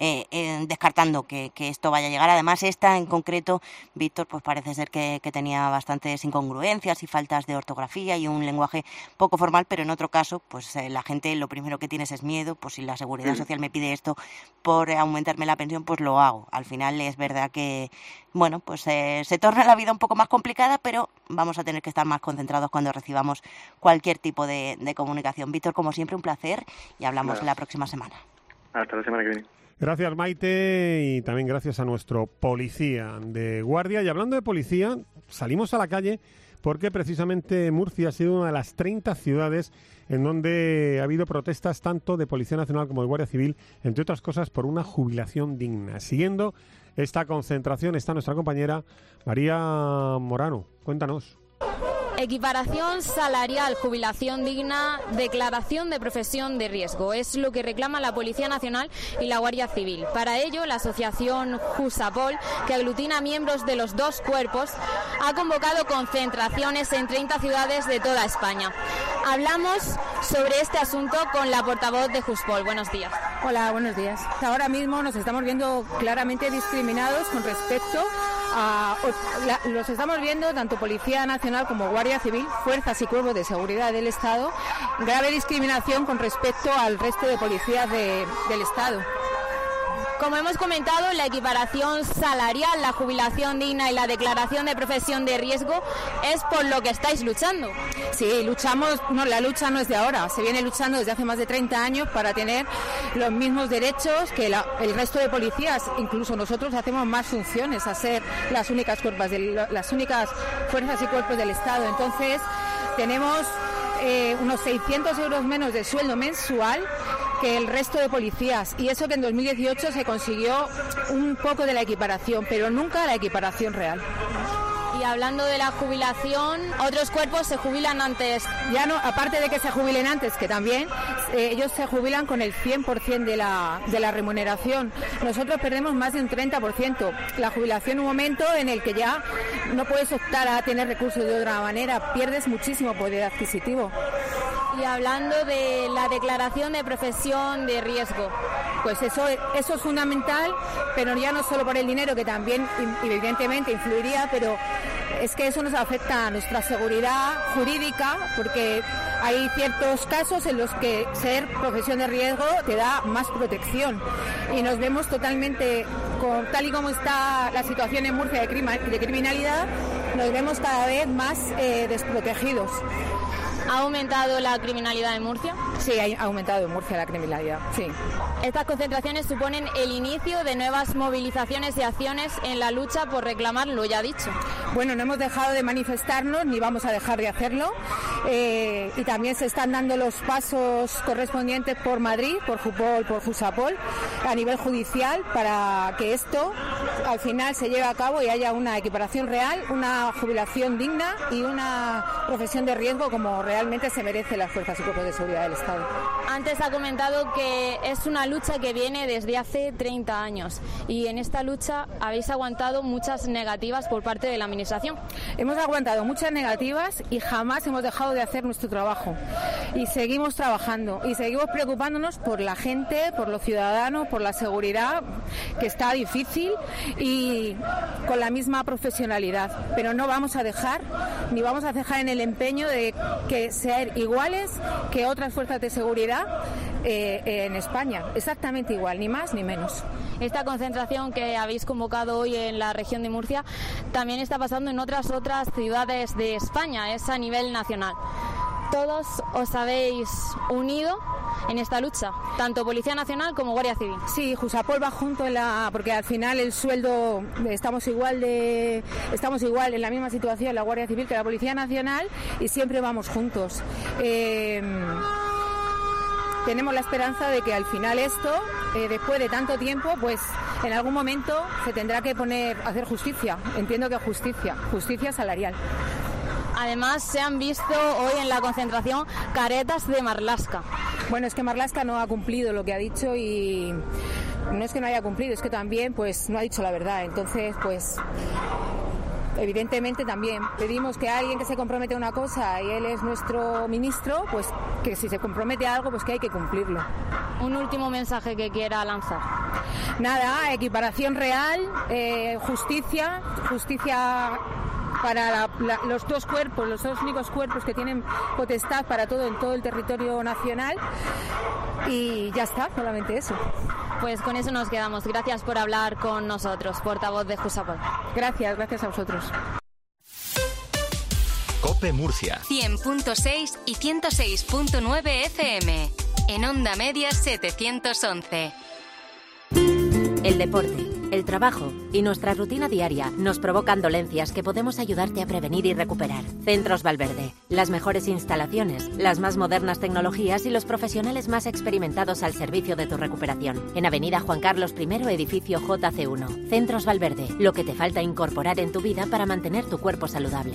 descartando que esto vaya a llegar. Además, esta en concreto, Víctor, pues parece ser que tenía bastantes incongruencias y faltas de ortografía y un lenguaje poco formal, pero en otro caso, pues la gente lo primero que tienes es miedo, pues si la Seguridad Social me pide esto por aumentarme la pensión, pues lo hago. Al final es verdad que, bueno, pues se torna la vida un poco más complicada, pero vamos a tener que estar más concentrados cuando recibamos cualquier tipo de comunicación. Víctor, como siempre, un placer y hablamos la próxima semana. Hasta la semana que viene. Gracias, Maite, y también gracias a nuestro policía de guardia. Y hablando de policía, salimos a la calle porque precisamente Murcia ha sido una de las 30 ciudades en donde ha habido protestas tanto de Policía Nacional como de Guardia Civil, entre otras cosas por una jubilación digna. Siguiendo esta concentración está nuestra compañera María Morano. Cuéntanos. Equiparación salarial, jubilación digna, declaración de profesión de riesgo. Es lo que reclama la Policía Nacional y la Guardia Civil. Para ello, la asociación Jusapol, que aglutina miembros de los dos cuerpos, ha convocado concentraciones en 30 ciudades de toda España. Hablamos sobre este asunto con la portavoz de Juspol. Buenos días. Hola, buenos días. Ahora mismo nos estamos viendo claramente discriminados con respecto a... Los estamos viendo tanto Policía Nacional como Guardia Civil, fuerzas y cuerpos de seguridad del Estado, grave discriminación con respecto al resto de policías del Estado. Como hemos comentado, la equiparación salarial, la jubilación digna y la declaración de profesión de riesgo es por lo que estáis luchando. Sí, luchamos, no, la lucha no es de ahora, se viene luchando desde hace más de 30 años para tener los mismos derechos que el resto de policías. Incluso nosotros hacemos más funciones a ser las únicas fuerzas y cuerpos del Estado. Entonces, tenemos unos 600 euros menos de sueldo mensual que el resto de policías, y eso que en 2018 se consiguió un poco de la equiparación, pero nunca la equiparación real. Y hablando de la jubilación, otros cuerpos se jubilan antes. Ya no, aparte de que se jubilen antes, que también ellos se jubilan con el 100% de la remuneración. Nosotros perdemos más de un 30%. La jubilación, un momento en el que ya no puedes optar a tener recursos de otra manera, pierdes muchísimo poder adquisitivo. Y hablando de la declaración de profesión de riesgo, pues eso es fundamental, pero ya no solo por el dinero, que también evidentemente influiría, pero es que eso nos afecta a nuestra seguridad jurídica, porque hay ciertos casos en los que ser profesión de riesgo te da más protección, y nos vemos totalmente, tal y como está la situación en Murcia de criminalidad, nos vemos cada vez más desprotegidos. ¿Ha aumentado la criminalidad en Murcia? Sí, ha aumentado en Murcia la criminalidad, sí. Estas concentraciones suponen el inicio de nuevas movilizaciones y acciones en la lucha por reclamar lo ya dicho. Bueno, no hemos dejado de manifestarnos ni vamos a dejar de hacerlo, y también se están dando los pasos correspondientes por Madrid, por Jupol, por Jusapol, a nivel judicial, para que esto al final se lleve a cabo y haya una equiparación real, una jubilación digna y una profesión de riesgo como realmente se merece las fuerzas y cuerpos de seguridad del Estado. Antes ha comentado que es una lucha que viene desde hace 30 años y en esta lucha habéis aguantado muchas negativas por parte de la Administración. Hemos aguantado muchas negativas y jamás hemos dejado de hacer nuestro trabajo, y seguimos trabajando y seguimos preocupándonos por la gente, por los ciudadanos, por la seguridad, que está difícil, y con la misma profesionalidad, pero no vamos a dejar ni vamos a cejar en el empeño de que ser iguales que otras fuerzas de seguridad en España, exactamente igual, ni más ni menos. Esta concentración que habéis convocado hoy en la región de Murcia también está pasando en otras ciudades de España, es a nivel nacional. Todos os habéis unido en esta lucha, tanto Policía Nacional como Guardia Civil. Sí, Jusapol va junto porque al final el sueldo estamos igual en la misma situación la Guardia Civil que la Policía Nacional, y siempre vamos juntos. Tenemos la esperanza de que al final esto, después de tanto tiempo, pues en algún momento se tendrá que hacer justicia. Entiendo que justicia salarial. Además, se han visto hoy en la concentración caretas de Marlaska. Bueno, es que Marlaska no ha cumplido lo que ha dicho, y no es que no haya cumplido, es que también pues no ha dicho la verdad. Entonces, pues evidentemente también pedimos que alguien que se compromete a una cosa y él es nuestro ministro, pues que si se compromete a algo, pues que hay que cumplirlo. Un último mensaje que quiera lanzar. Nada, equiparación real, justicia para los dos cuerpos, los dos únicos cuerpos que tienen potestad para todo en todo el territorio nacional, y ya está, solamente eso. Pues con eso nos quedamos. Gracias por hablar con nosotros, portavoz de Jusapol. Gracias a vosotros. COPE Murcia 100.6 y 106.9 FM. En onda media 711. El deporte, el trabajo y nuestra rutina diaria nos provocan dolencias que podemos ayudarte a prevenir y recuperar. Centros Valverde, las mejores instalaciones, las más modernas tecnologías y los profesionales más experimentados al servicio de tu recuperación. En Avenida Juan Carlos I, edificio JC1. Centros Valverde, lo que te falta incorporar en tu vida para mantener tu cuerpo saludable.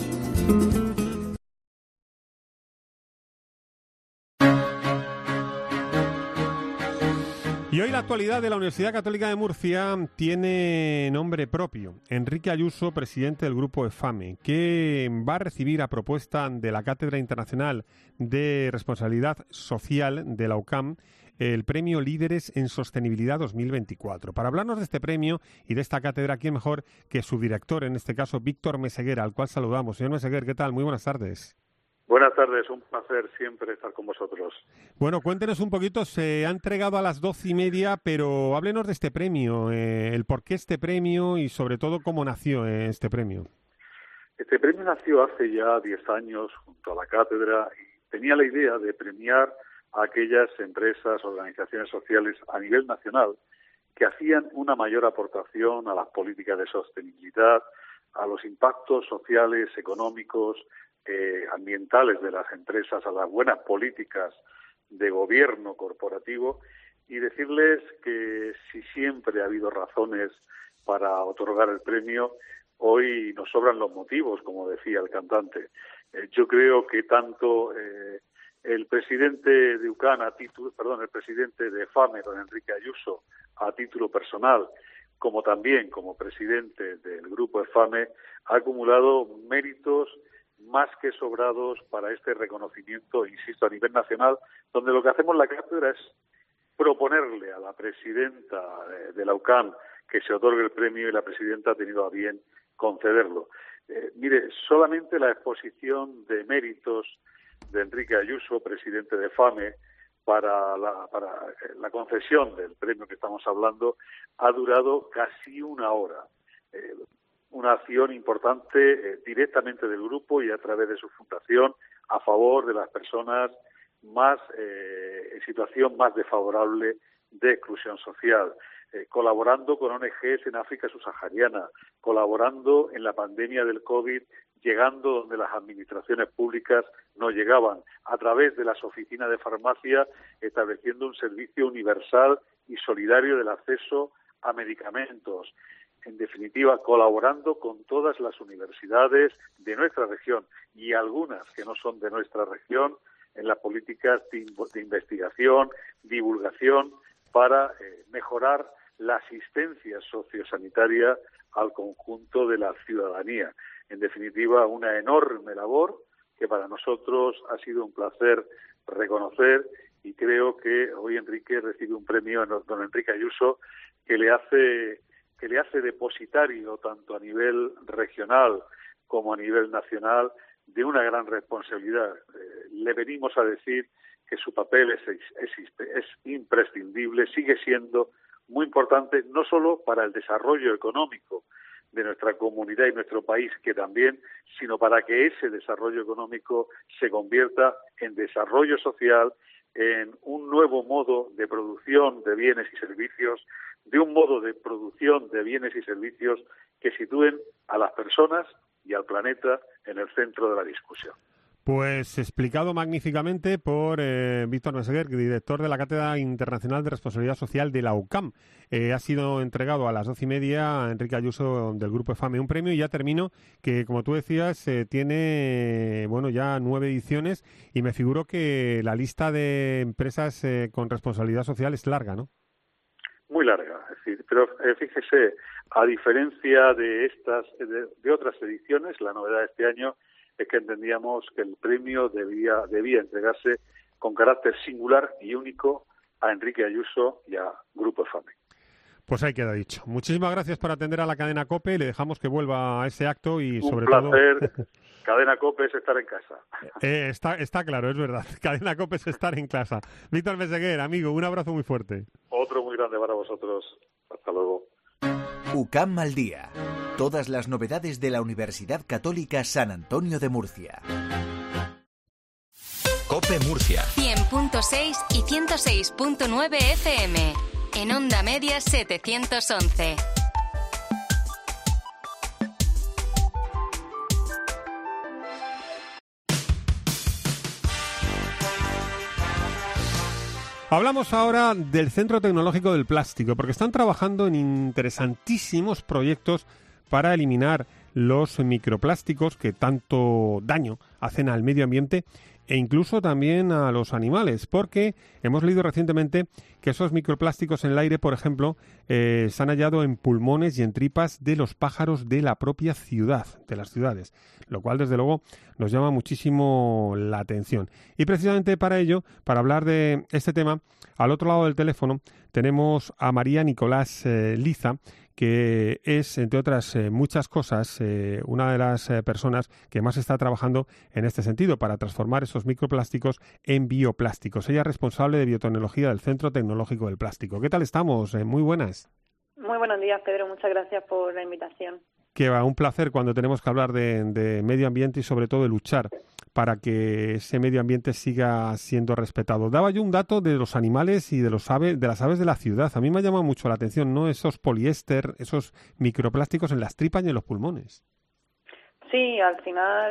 Y hoy la actualidad de la Universidad Católica de Murcia tiene nombre propio. Enrique Ayuso, presidente del grupo EFAME, que va a recibir a propuesta de la Cátedra Internacional de Responsabilidad Social de la UCAM el premio Líderes en Sostenibilidad 2024. Para hablarnos de este premio y de esta cátedra, ¿quién mejor que su director, en este caso Víctor Meseguer, al cual saludamos? Señor Meseguer, ¿qué tal? Muy buenas tardes. Buenas tardes, un placer siempre estar con vosotros. Bueno, cuéntenos un poquito, se ha entregado a las 12:30, pero háblenos de este premio, el por qué este premio y sobre todo cómo nació este premio. Este premio nació hace ya 10 años junto a la cátedra y tenía la idea de premiar a aquellas empresas, organizaciones sociales a nivel nacional que hacían una mayor aportación a las políticas de sostenibilidad, a los impactos sociales, económicos, ambientales de las empresas, a las buenas políticas de gobierno corporativo, y decirles que si siempre ha habido razones para otorgar el premio, hoy nos sobran los motivos, como decía el cantante. Yo creo que tanto el presidente de UCAN el presidente de FAME, don Enrique Ayuso, a título personal, como también como presidente del grupo FAME, ha acumulado méritos más que sobrados para este reconocimiento, insisto, a nivel nacional, donde lo que hacemos en la cátedra es proponerle a la presidenta de la UCAN que se otorgue el premio, y la presidenta ha tenido a bien concederlo. Mire, solamente la exposición de méritos de Enrique Ayuso, presidente de FAME, para la concesión del premio que estamos hablando, ha durado casi una hora. Una acción importante directamente del grupo y a través de su fundación a favor de las personas más en situación más desfavorable de exclusión social, colaborando con ONGs en África subsahariana, colaborando en la pandemia del COVID, llegando donde las administraciones públicas no llegaban, a través de las oficinas de farmacia, estableciendo un servicio universal y solidario del acceso a medicamentos. En definitiva, colaborando con todas las universidades de nuestra región y algunas que no son de nuestra región en las políticas de investigación, divulgación, para mejorar la asistencia sociosanitaria al conjunto de la ciudadanía. En definitiva, una enorme labor que para nosotros ha sido un placer reconocer, y creo que hoy Enrique recibe un premio, don Enrique Ayuso, que le hace depositario tanto a nivel regional como a nivel nacional de una gran responsabilidad. Le venimos a decir que su papel es imprescindible, sigue siendo muy importante, no solo para el desarrollo económico de nuestra comunidad y nuestro país, que también, sino para que ese desarrollo económico se convierta en desarrollo social, en un nuevo modo de producción de bienes y servicios, de un modo de producción de bienes y servicios que sitúen a las personas y al planeta en el centro de la discusión. Pues explicado magníficamente por Víctor Meseguer, director de la Cátedra Internacional de Responsabilidad Social de la UCAM. Ha sido entregado a las 12:30 a Enrique Ayuso del Grupo FAME un premio, y ya termino, que como tú decías tiene ya 9 ediciones, y me figuro que la lista de empresas con responsabilidad social es larga, ¿no? Muy larga, es decir, pero fíjese, a diferencia de otras ediciones, la novedad de este año es que entendíamos que el premio debía entregarse con carácter singular y único a Enrique Ayuso y a Grupo FAME. Pues ahí queda dicho. Muchísimas gracias por atender a la cadena COPE. Le dejamos que vuelva a ese acto y sobre todo... Un placer. Cadena COPE es estar en casa. Está claro, es verdad. Cadena COPE es estar en casa. Víctor Meseguer, amigo, un abrazo muy fuerte. Otro muy grande para vosotros. Hasta luego. UCAM al día. Todas las novedades de la Universidad Católica San Antonio de Murcia. COPE Murcia. 100.6 y 106.9 FM. En Onda Media 711. Hablamos ahora del Centro Tecnológico del Plástico, porque están trabajando en interesantísimos proyectos para eliminar los microplásticos que tanto daño hacen al medio ambiente e incluso también a los animales, porque hemos leído recientemente que esos microplásticos en el aire, por ejemplo, se han hallado en pulmones y en tripas de los pájaros de la propia ciudad, de las ciudades, lo cual desde luego nos llama muchísimo la atención. Y precisamente para ello, para hablar de este tema, al otro lado del teléfono tenemos a María Nicolás Liza, que es, entre otras muchas cosas, una de las personas que más está trabajando en este sentido, para transformar esos microplásticos en bioplásticos. Ella es responsable de biotecnología del Centro Tecnológico del Plástico. ¿Qué tal estamos? Muy buenas. Muy buenos días, Pedro. Muchas gracias por la invitación. Que va, un placer cuando tenemos que hablar de medio ambiente y sobre todo de luchar para que ese medio ambiente siga siendo respetado. Daba yo un dato de los animales y de las aves de la ciudad. A mí me ha llamado mucho la atención, ¿no? Esos poliéster, esos microplásticos en las tripas y en los pulmones. Sí, al final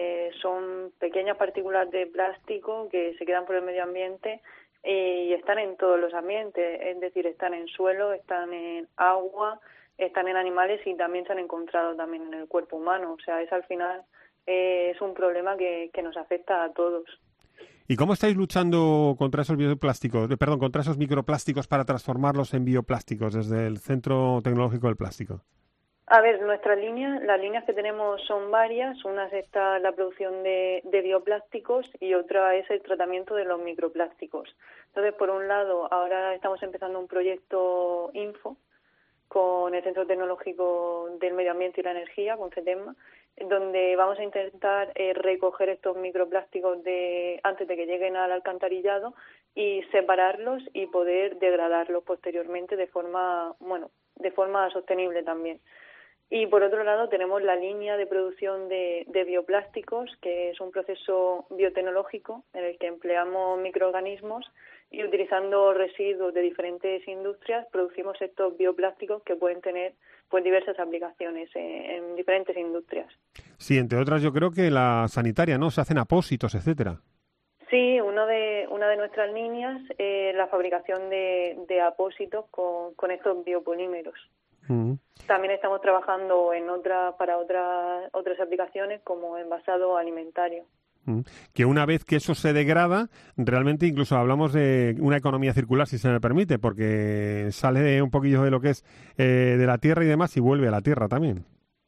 son pequeñas partículas de plástico que se quedan por el medio ambiente y están en todos los ambientes, es decir, están en suelo, están en agua, están en animales y también se han encontrado también en el cuerpo humano. O sea, es al final es un problema que nos afecta a todos. ¿Y cómo estáis luchando contra esos contra esos microplásticos para transformarlos en bioplásticos desde el Centro Tecnológico del Plástico? A ver, las líneas que tenemos son varias. Una está la producción de bioplásticos y otra es el tratamiento de los microplásticos. Entonces, por un lado, ahora estamos empezando un proyecto INFO con el Centro Tecnológico del Medio Ambiente y la Energía, con CETEMA, donde vamos a intentar recoger estos microplásticos antes de que lleguen al alcantarillado y separarlos y poder degradarlos posteriormente de forma sostenible también. Y por otro lado tenemos la línea de producción de bioplásticos, que es un proceso biotecnológico en el que empleamos microorganismos y utilizando residuos de diferentes industrias producimos estos bioplásticos que pueden tener diversas aplicaciones en diferentes industrias. Sí, entre otras yo creo que la sanitaria, ¿no? Se hacen apósitos, etcétera. Sí, una de nuestras líneas es la fabricación de apósitos con estos biopolímeros. También estamos trabajando para otras aplicaciones como envasado alimentario. Que una vez que eso se degrada, realmente incluso hablamos de una economía circular, si se me permite, porque sale un poquillo de lo que es de la tierra y demás y vuelve a la tierra también.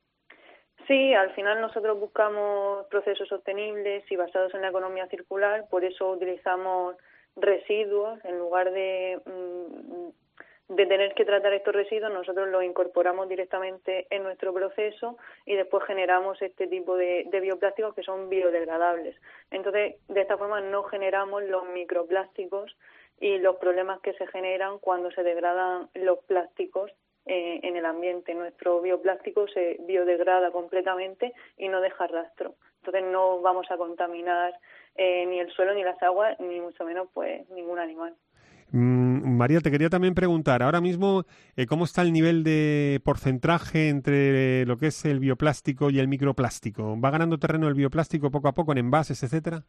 Sí, al final nosotros buscamos procesos sostenibles y basados en la economía circular, por eso utilizamos residuos en lugar de tener que tratar estos residuos, nosotros los incorporamos directamente en nuestro proceso y después generamos este tipo de bioplásticos que son biodegradables. Entonces, de esta forma no generamos los microplásticos y los problemas que se generan cuando se degradan los plásticos en el ambiente. Nuestro bioplástico se biodegrada completamente y no deja rastro. Entonces no vamos a contaminar ni el suelo ni las aguas, ni mucho menos pues ningún animal. María, te quería también preguntar, ahora mismo, ¿cómo está el nivel de porcentaje entre lo que es el bioplástico y el microplástico? ¿Va ganando terreno el bioplástico poco a poco en envases, etcétera?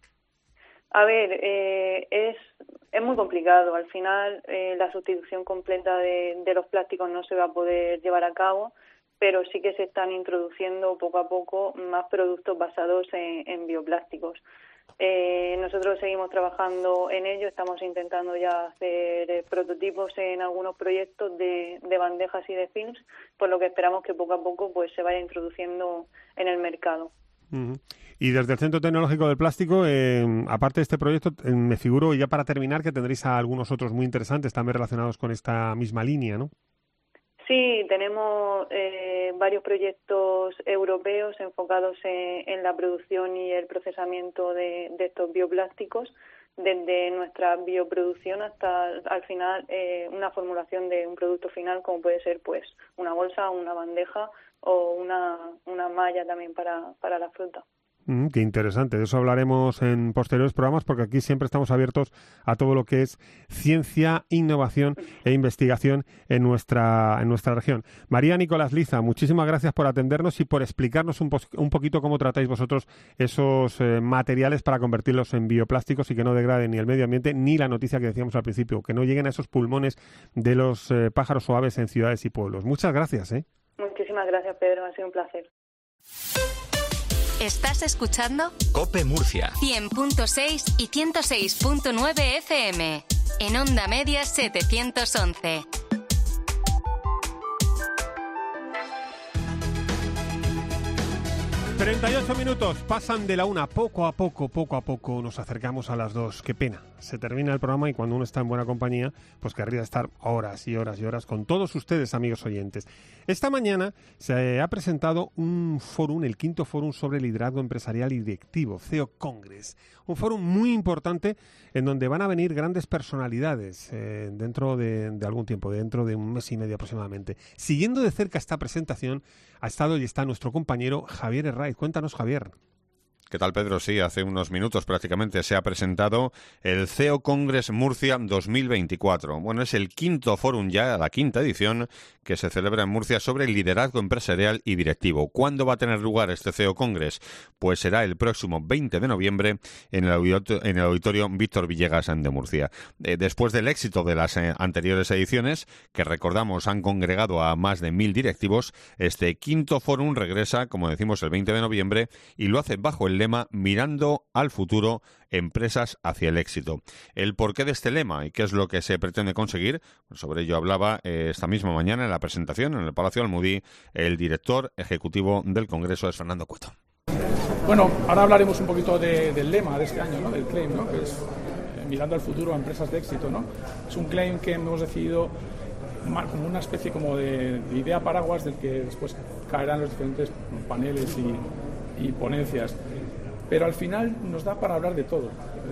A ver, es muy complicado. Al final, la sustitución completa de los plásticos no se va a poder llevar a cabo, pero sí que se están introduciendo poco a poco más productos basados en bioplásticos. Nosotros seguimos trabajando en ello, estamos intentando ya hacer prototipos en algunos proyectos de bandejas y de films, por lo que esperamos que poco a poco pues se vaya introduciendo en el mercado. Y desde el Centro Tecnológico del Plástico, aparte de este proyecto, me figuro, ya para terminar, que tendréis a algunos otros muy interesantes también relacionados con esta misma línea, ¿no? Sí, tenemos varios proyectos europeos enfocados en la producción y el procesamiento de estos bioplásticos, desde nuestra bioproducción hasta al final una formulación de un producto final, como puede ser pues una bolsa, una bandeja o una malla también para la fruta. Qué interesante. De eso hablaremos en posteriores programas porque aquí siempre estamos abiertos a todo lo que es ciencia, innovación e investigación en nuestra región. María Nicolás Liza, muchísimas gracias por atendernos y por explicarnos un poquito cómo tratáis vosotros esos materiales para convertirlos en bioplásticos y que no degraden ni el medio ambiente ni la noticia que decíamos al principio, que no lleguen a esos pulmones de los pájaros o aves en ciudades y pueblos. Muchas gracias. Muchísimas gracias, Pedro. Ha sido un placer. Estás escuchando COPE Murcia 100.6 y 106.9 FM. En Onda Media 711. ...38 pasan de la 1, poco a poco nos acercamos a las 2. Qué pena, se termina el programa y cuando uno está en buena compañía, pues querría estar horas y horas y horas con todos ustedes, amigos oyentes. Esta mañana se ha presentado un fórum, el 5º fórum sobre liderazgo empresarial y directivo, CEO Congress. Un fórum muy importante en donde van a venir grandes personalidades dentro de algún tiempo, dentro de un mes y medio aproximadamente. Siguiendo de cerca esta presentación ha estado y está nuestro compañero Javier Herraiz. Cuéntanos, Javier. ¿Qué tal, Pedro? Sí, hace unos minutos prácticamente se ha presentado el CEO Congress Murcia 2024. Bueno, es el 5º fórum ya, la 5ª edición, que se celebra en Murcia sobre el liderazgo empresarial y directivo. ¿Cuándo va a tener lugar este CEO Congress? Pues será el próximo 20 de noviembre en el auditorio Víctor Villegas de Murcia. Después del éxito de las anteriores ediciones, que recordamos han congregado a más de 1.000 directivos, este 5º fórum regresa, como decimos, el 20 de noviembre y lo hace bajo el lema Mirando al futuro, empresas hacia el éxito. El porqué de este lema y qué es lo que se pretende conseguir, sobre ello hablaba esta misma mañana en la presentación en el Palacio Almudí el director ejecutivo del Congreso, es Fernando Cueto. Bueno, ahora hablaremos un poquito del lema de este año, ¿no? Del claim, ¿no? Que es mirando al futuro, empresas de éxito, ¿no? Es un claim que hemos decidido como una especie como de idea paraguas del que después caerán los diferentes paneles y ponencias. Pero al final nos da para hablar de todo.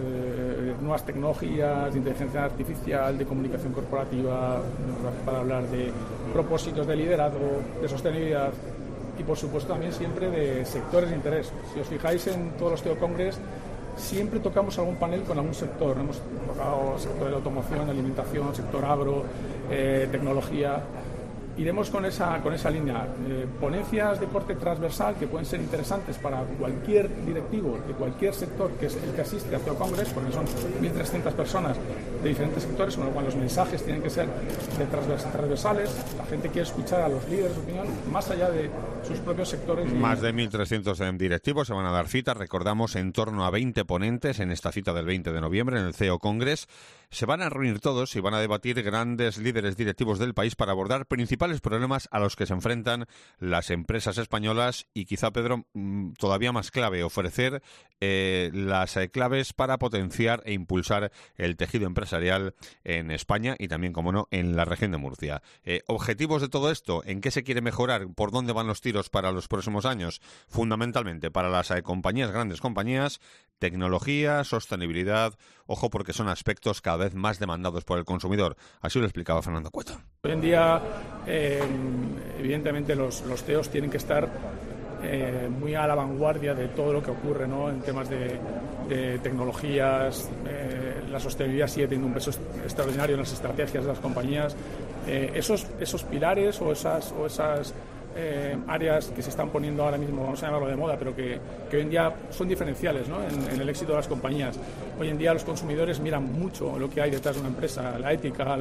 Nuevas tecnologías, de inteligencia artificial, de comunicación corporativa, nos da para hablar de propósitos de liderazgo, de sostenibilidad y, por supuesto, también siempre de sectores de interés. Si os fijáis en todos los CEO Congress, siempre tocamos algún panel con algún sector. Hemos tocado el sector de la automoción, alimentación, sector agro, tecnología. Iremos con esa línea. Ponencias de corte transversal que pueden ser interesantes para cualquier directivo de cualquier sector que es el que asiste a CEO Congress, porque son 1.300 personas de diferentes sectores, con lo cual los mensajes tienen que ser de transversales. La gente quiere escuchar a los líderes de opinión más allá de sus propios sectores. Más de 1.300 directivos se van a dar cita. Recordamos, en torno a 20 ponentes en esta cita del 20 de noviembre en el CEO Congress. Se van a reunir todos y van a debatir grandes líderes directivos del país para abordar principales problemas a los que se enfrentan las empresas españolas y quizá, Pedro, todavía más clave, ofrecer las claves para potenciar e impulsar el tejido empresarial en España y también, como no, en la región de Murcia. Objetivos de todo esto, ¿en qué se quiere mejorar? ¿Por dónde van los tiros para los próximos años? Fundamentalmente para las compañías, grandes compañías, tecnología, sostenibilidad, ojo porque son aspectos cada vez más demandados por el consumidor. Así lo explicaba Fernando Cueto. Hoy en día, evidentemente, los CEOs tienen que estar muy a la vanguardia de todo lo que ocurre, ¿no? En temas de tecnologías. La sostenibilidad sigue teniendo un peso extraordinario en las estrategias de las compañías. Esos pilares o esas áreas que se están poniendo ahora mismo, vamos a llamarlo de moda, pero que hoy en día son diferenciales, ¿no? en el éxito de las compañías. Hoy en día los consumidores miran mucho lo que hay detrás de una empresa, la ética,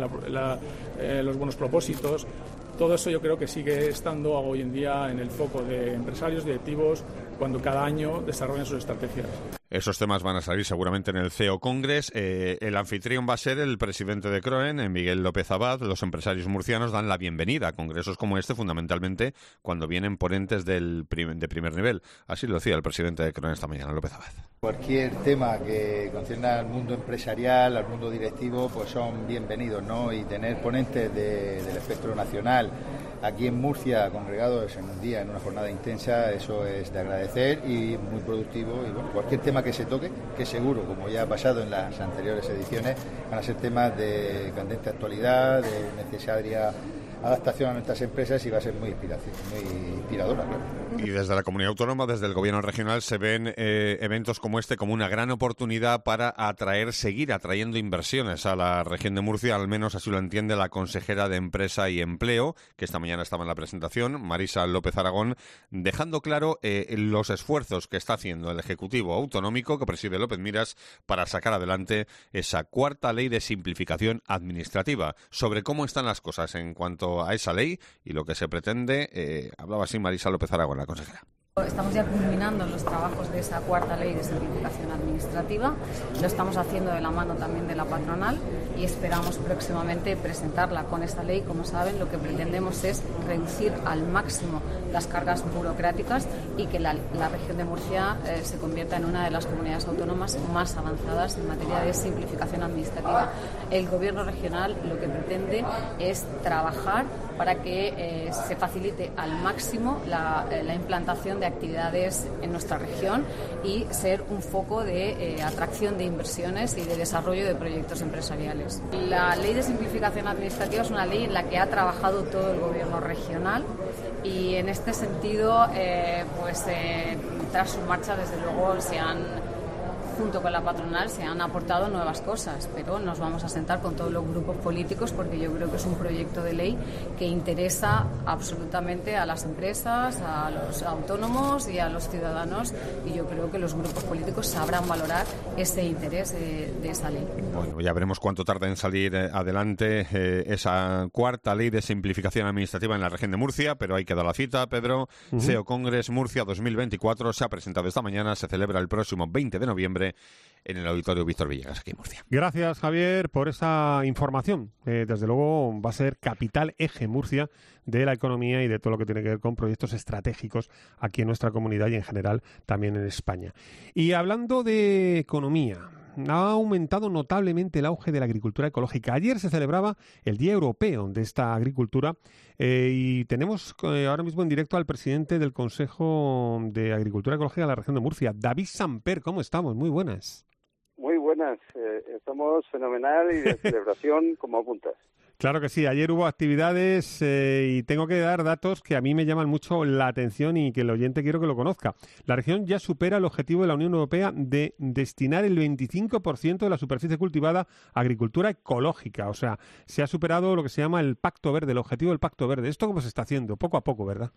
los buenos propósitos. Todo eso yo creo que sigue estando hoy en día en el foco de empresarios, directivos, cuando cada año desarrollan sus estrategias. Esos temas van a salir seguramente en el CEO Congress. El anfitrión va a ser el presidente de CROEN, Miguel López Abad. Los empresarios murcianos dan la bienvenida a congresos como este, fundamentalmente cuando vienen ponentes de primer nivel. Así lo decía el presidente de CROEN esta mañana, López Abad. Cualquier tema que concierne al mundo empresarial, al mundo directivo, pues son bienvenidos, ¿no? Y tener ponentes del espectro nacional aquí en Murcia, congregados en un día, en una jornada intensa, eso es de agradecer y muy productivo. Y bueno, cualquier tema que se toque, que seguro, como ya ha pasado en las anteriores ediciones, van a ser temas de candente actualidad, de necesaria adaptación a nuestras empresas y va a ser muy inspiradora, claro. Y desde la comunidad autónoma, desde el gobierno regional, se ven eventos como este como una gran oportunidad para seguir atrayendo inversiones a la región de Murcia, al menos así lo entiende la consejera de Empresa y Empleo, que esta mañana estaba en la presentación, Marisa López Aragón, dejando claro los esfuerzos que está haciendo el Ejecutivo Autonómico, que preside López Miras, para sacar adelante esa cuarta ley de simplificación administrativa. Sobre cómo están las cosas en cuanto a esa ley y lo que se pretende, hablaba así Marisa López Aragón, la consejera. Estamos ya culminando los trabajos de esa cuarta ley de simplificación administrativa. Lo estamos haciendo de la mano también de la patronal y esperamos próximamente presentarla. Con esta ley, como saben, lo que pretendemos es reducir al máximo las cargas burocráticas y que la región de Murcia se convierta en una de las comunidades autónomas más avanzadas en materia de simplificación administrativa. El Gobierno regional lo que pretende es trabajar para que se facilite al máximo la implantación de actividades en nuestra región y ser un foco de atracción de inversiones y de desarrollo de proyectos empresariales. La ley de simplificación administrativa es una ley en la que ha trabajado todo el Gobierno regional y en este sentido, tras su marcha, desde luego, junto con la patronal se han aportado nuevas cosas, pero nos vamos a sentar con todos los grupos políticos porque yo creo que es un proyecto de ley que interesa absolutamente a las empresas, a los autónomos y a los ciudadanos, y yo creo que los grupos políticos sabrán valorar ese interés de esa ley. Bueno, ya veremos cuánto tarda en salir adelante esa cuarta ley de simplificación administrativa en la región de Murcia, pero hay que dar la cita, Pedro. CEO Congress Murcia 2024 se ha presentado esta mañana, se celebra el próximo 20 de noviembre en el Auditorio Víctor Villegas, aquí en Murcia. Gracias, Javier, por esa información. Desde luego va a ser capital eje Murcia de la economía y de todo lo que tiene que ver con proyectos estratégicos aquí en nuestra comunidad y en general también en España. Y hablando de economía, ha aumentado notablemente el auge de la agricultura ecológica. Ayer se celebraba el Día Europeo de esta agricultura y tenemos ahora mismo en directo al presidente del Consejo de Agricultura Ecológica de la región de Murcia, David Samper. ¿Cómo estamos? Muy buenas. Muy buenas. Estamos fenomenal y de celebración como apuntas. Claro que sí, ayer hubo actividades y tengo que dar datos que a mí me llaman mucho la atención y que el oyente quiero que lo conozca. La región ya supera el objetivo de la Unión Europea de destinar el 25% de la superficie cultivada a agricultura ecológica. O sea, se ha superado lo que se llama el Pacto Verde, el objetivo del Pacto Verde. ¿Esto cómo se está haciendo? Poco a poco, ¿verdad?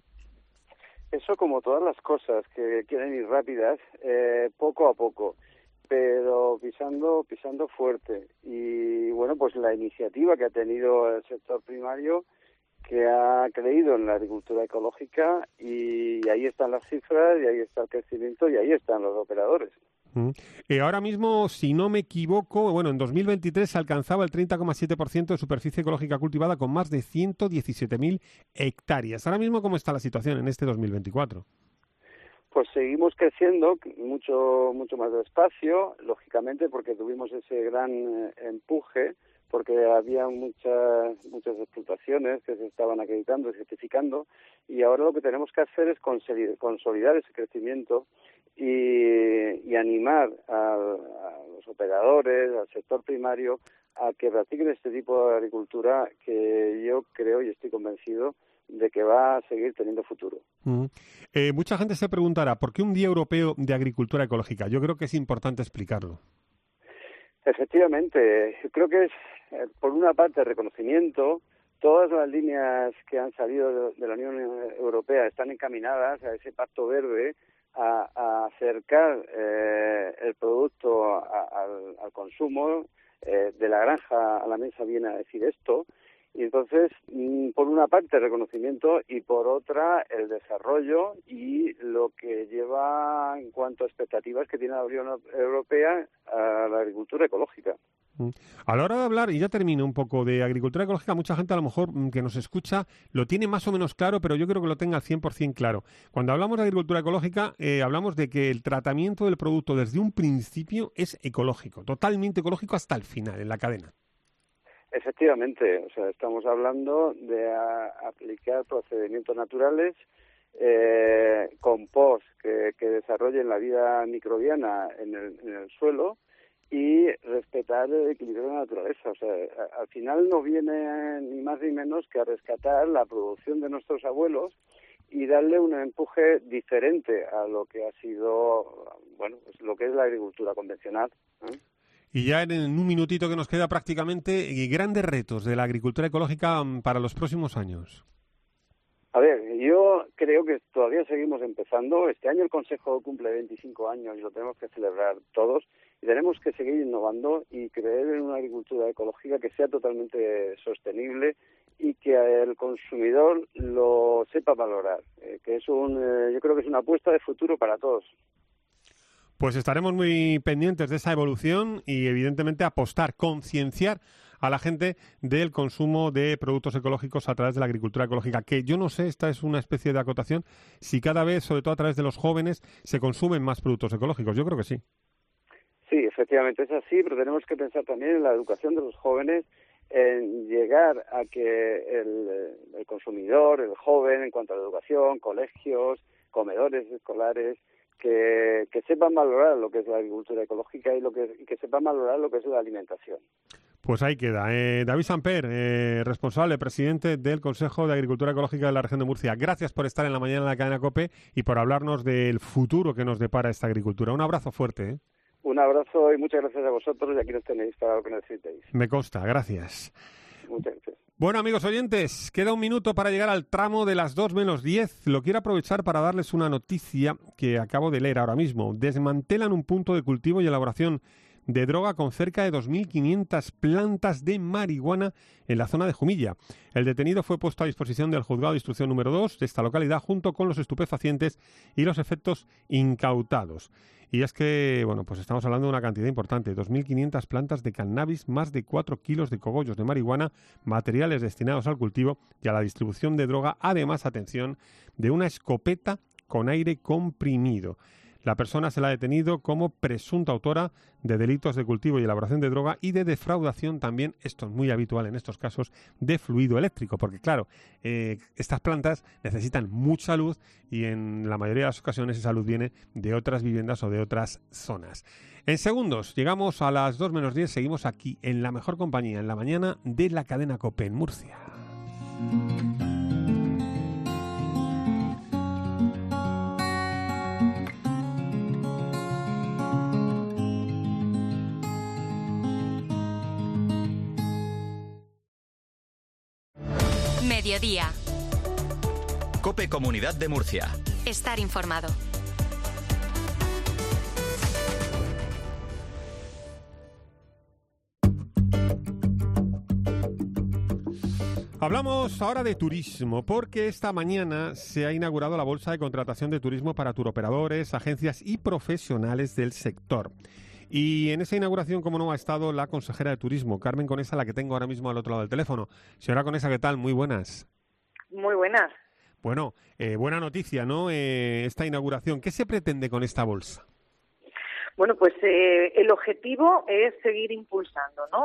Eso, como todas las cosas que quieren ir rápidas, poco a poco, pero pisando fuerte. Y bueno, pues la iniciativa que ha tenido el sector primario, que ha creído en la agricultura ecológica, y ahí están las cifras, y ahí está el crecimiento, y ahí están los operadores. Ahora mismo, si no me equivoco, bueno, en 2023 se alcanzaba el 30,7% de superficie ecológica cultivada con más de 117.000 hectáreas. Ahora mismo, ¿cómo está la situación en este 2024? Pues seguimos creciendo mucho más despacio, lógicamente, porque tuvimos ese gran empuje, porque había muchas explotaciones que se estaban acreditando y certificando, y ahora lo que tenemos que hacer es consolidar ese crecimiento y animar a los operadores, al sector primario, a que practiquen este tipo de agricultura que yo creo y estoy convencido de que va a seguir teniendo futuro. Mucha gente se preguntará, ¿por qué un Día Europeo de Agricultura Ecológica? Yo creo que es importante explicarlo. Efectivamente, yo creo que es, por una parte, reconocimiento. Todas las líneas que han salido de la Unión Europea están encaminadas a ese Pacto Verde, a acercar el producto al consumo, de la granja a la mesa viene a decir esto. Y entonces, por una parte, reconocimiento, y por otra, el desarrollo y lo que lleva en cuanto a expectativas que tiene la Unión Europea a la agricultura ecológica. A la hora de hablar, y ya termino un poco, de agricultura ecológica, mucha gente a lo mejor que nos escucha lo tiene más o menos claro, pero yo creo que lo tenga al 100% claro. Cuando hablamos de agricultura ecológica, hablamos de que el tratamiento del producto desde un principio es ecológico, totalmente ecológico hasta el final, en la cadena. Efectivamente, o sea, estamos hablando de aplicar procedimientos naturales, compost que desarrollen la vida microbiana en el suelo y respetar el equilibrio de la naturaleza. O sea, al final no viene ni más ni menos que a rescatar la producción de nuestros abuelos y darle un empuje diferente a lo que ha sido, bueno, pues lo que es la agricultura convencional, ¿eh? Y ya en un minutito que nos queda prácticamente, grandes retos de la agricultura ecológica para los próximos años. A ver, yo creo que todavía seguimos empezando. Este año el Consejo cumple 25 años y lo tenemos que celebrar todos. Y tenemos que seguir innovando y creer en una agricultura ecológica que sea totalmente sostenible y que el consumidor lo sepa valorar, que es yo creo que es una apuesta de futuro para todos. Pues estaremos muy pendientes de esa evolución y evidentemente apostar, concienciar a la gente del consumo de productos ecológicos a través de la agricultura ecológica, que yo no sé, esta es una especie de acotación, si cada vez, sobre todo a través de los jóvenes, se consumen más productos ecológicos. Yo creo que sí. Sí, efectivamente es así, pero tenemos que pensar también en la educación de los jóvenes, en llegar a que el consumidor, el joven, en cuanto a la educación, colegios, comedores escolares, que sepan valorar lo que es la agricultura ecológica y que sepan valorar lo que es la alimentación. Pues ahí queda. David Samper, responsable, presidente del Consejo de Agricultura Ecológica de la región de Murcia. Gracias por estar en la mañana en la cadena COPE y por hablarnos del futuro que nos depara esta agricultura. Un abrazo fuerte. Un abrazo y muchas gracias a vosotros y aquí nos tenéis para lo que necesitéis. Me consta, gracias. Muchas gracias. Bueno, amigos oyentes, queda un minuto para llegar al tramo de las 2 menos 10. Lo quiero aprovechar para darles una noticia que acabo de leer ahora mismo. Desmantelan un punto de cultivo y elaboración de droga con cerca de 2.500 plantas de marihuana en la zona de Jumilla. El detenido fue puesto a disposición del juzgado de instrucción número 2 de esta localidad junto con los estupefacientes y los efectos incautados. Y es que, bueno, pues estamos hablando de una cantidad importante, 2.500 plantas de cannabis, más de 4 kilos de cogollos de marihuana, materiales destinados al cultivo y a la distribución de droga, además, atención, de una escopeta con aire comprimido. La persona se la ha detenido como presunta autora de delitos de cultivo y elaboración de droga y de defraudación también, esto es muy habitual en estos casos, de fluido eléctrico, porque claro, estas plantas necesitan mucha luz y en la mayoría de las ocasiones esa luz viene de otras viviendas o de otras zonas. En segundos, llegamos a las 2 menos 10, seguimos aquí en la mejor compañía, en la mañana de la cadena COPE en Murcia. Mediodía. COPE Comunidad de Murcia. Estar informado. Hablamos ahora de turismo, porque esta mañana se ha inaugurado la Bolsa de Contratación de Turismo para turoperadores, agencias y profesionales del sector. Y en esa inauguración, como no, ha estado la consejera de Turismo, Carmen Conesa, la que tengo ahora mismo al otro lado del teléfono. Señora Conesa, ¿qué tal? Muy buenas. Muy buenas. Bueno, buena noticia, ¿no? Esta inauguración. ¿Qué se pretende con esta bolsa? Bueno, pues el objetivo es seguir impulsando, ¿no?,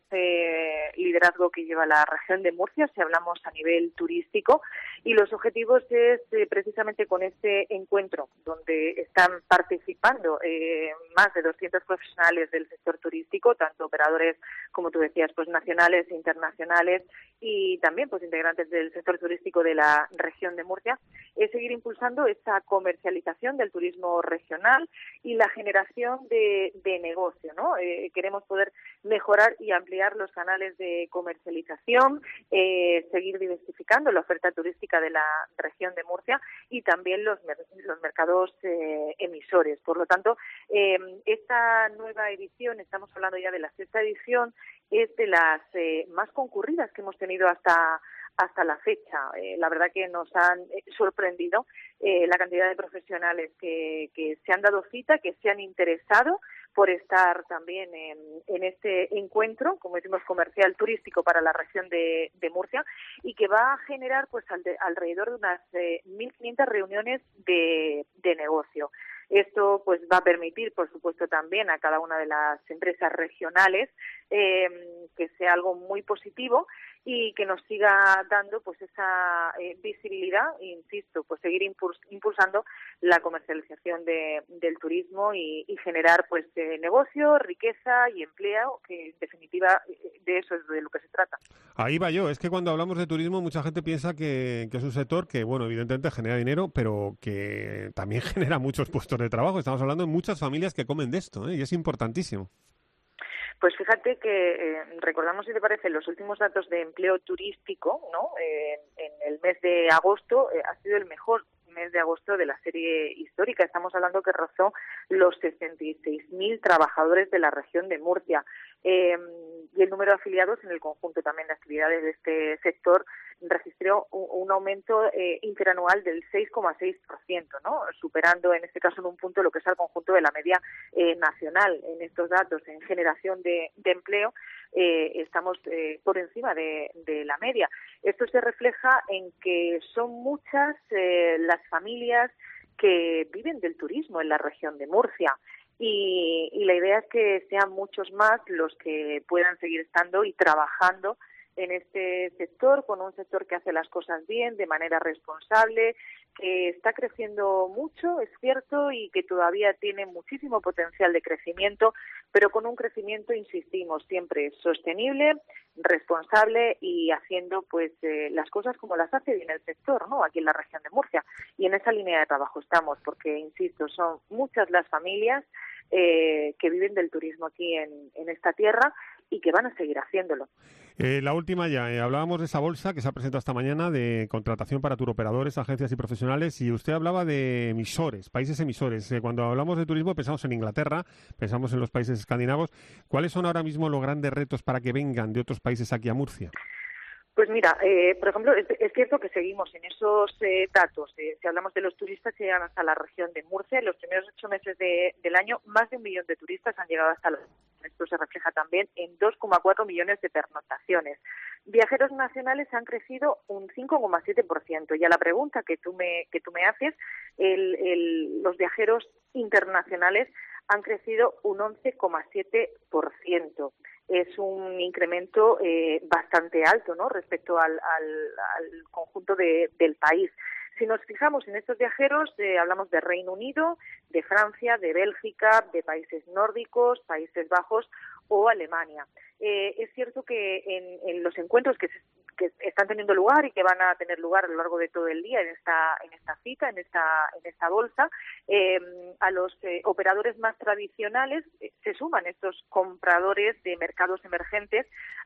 este liderazgo que lleva la región de Murcia, si hablamos a nivel turístico, y los objetivos es precisamente con este encuentro, donde están participando más de 200 profesionales del sector turístico, tanto operadores, como tú decías, pues nacionales e internacionales, y también pues integrantes del sector turístico de la región de Murcia, es seguir impulsando esta comercialización del turismo regional y la generación de negocio, ¿no? Queremos poder mejorar y ampliar los canales de comercialización, seguir diversificando la oferta turística de la región de Murcia y también los mercados emisores. Por lo tanto, esta nueva edición, estamos hablando ya de la 6ª edición, es de las más concurridas que hemos tenido hasta la fecha. La verdad que nos han sorprendido la cantidad de profesionales que se han dado cita, que se han interesado por estar también en este encuentro, como decimos, comercial turístico para la región de Murcia, y que va a generar pues alrededor de unas 1.500 reuniones de negocio. Esto pues va a permitir, por supuesto, también a cada una de las empresas regionales que sea algo muy positivo y que nos siga dando pues esa visibilidad, e insisto, pues seguir impulsando la comercialización del turismo y generar pues negocio, riqueza y empleo, que en definitiva de eso es de lo que se trata. Ahí va yo, es que cuando hablamos de turismo mucha gente piensa que es un sector que, bueno, evidentemente genera dinero, pero que también genera muchos puestos de trabajo. Estamos hablando de muchas familias que comen de esto, y es importantísimo. Pues fíjate que recordamos, si te parece, los últimos datos de empleo turístico, ¿no? En el mes de agosto ha sido el mejor mes de agosto de la serie histórica. Estamos hablando que rozó los 66.000 trabajadores de la región de Murcia. Y el número de afiliados en el conjunto también de actividades de este sector registró un aumento interanual del 6,6%, ¿no? Superando en este caso en un punto lo que es el conjunto de la media nacional. En estos datos en generación de empleo estamos por encima de la media. Esto se refleja en que son muchas las familias que viven del turismo en la región de Murcia. Y la idea es que sean muchos más los que puedan seguir estando y trabajando en este sector, con un sector que hace las cosas bien, de manera responsable, que está creciendo mucho, es cierto, y que todavía tiene muchísimo potencial de crecimiento, pero con un crecimiento, insistimos, siempre sostenible, responsable y haciendo pues las cosas como las hace bien el sector, ¿no? Aquí en la región de Murcia. Y en esa línea de trabajo estamos, porque, insisto, son muchas las familias que viven del turismo aquí en esta tierra y que van a seguir haciéndolo. La última ya, hablábamos de esa bolsa que se ha presentado esta mañana de contratación para turoperadores, agencias y profesionales, y usted hablaba de emisores, países emisores. Cuando hablamos de turismo pensamos en Inglaterra, pensamos en los países escandinavos. ¿Cuáles son ahora mismo los grandes retos para que vengan de otros países aquí a Murcia? Pues mira, por ejemplo, es cierto que seguimos en esos datos. Si hablamos de los turistas que llegan hasta la región de Murcia, en los primeros 8 meses del año, más de 1 millón de turistas han llegado hasta la región. Esto se refleja también en 2,4 millones de pernoctaciones. Viajeros nacionales han crecido un 5,7%. Y a la pregunta que tú me haces, los viajeros internacionales han crecido un 11,7%. Es un incremento bastante alto, ¿no?, respecto al conjunto del país. Si nos fijamos en estos viajeros, hablamos de Reino Unido, de Francia, de Bélgica, de países nórdicos, Países Bajos o Alemania. Es cierto que en los encuentros que están teniendo lugar y que van a tener lugar a lo largo de todo el día en esta cita, en esta bolsa, a los operadores más tradicionales se suman estos compradores de mercados emergentes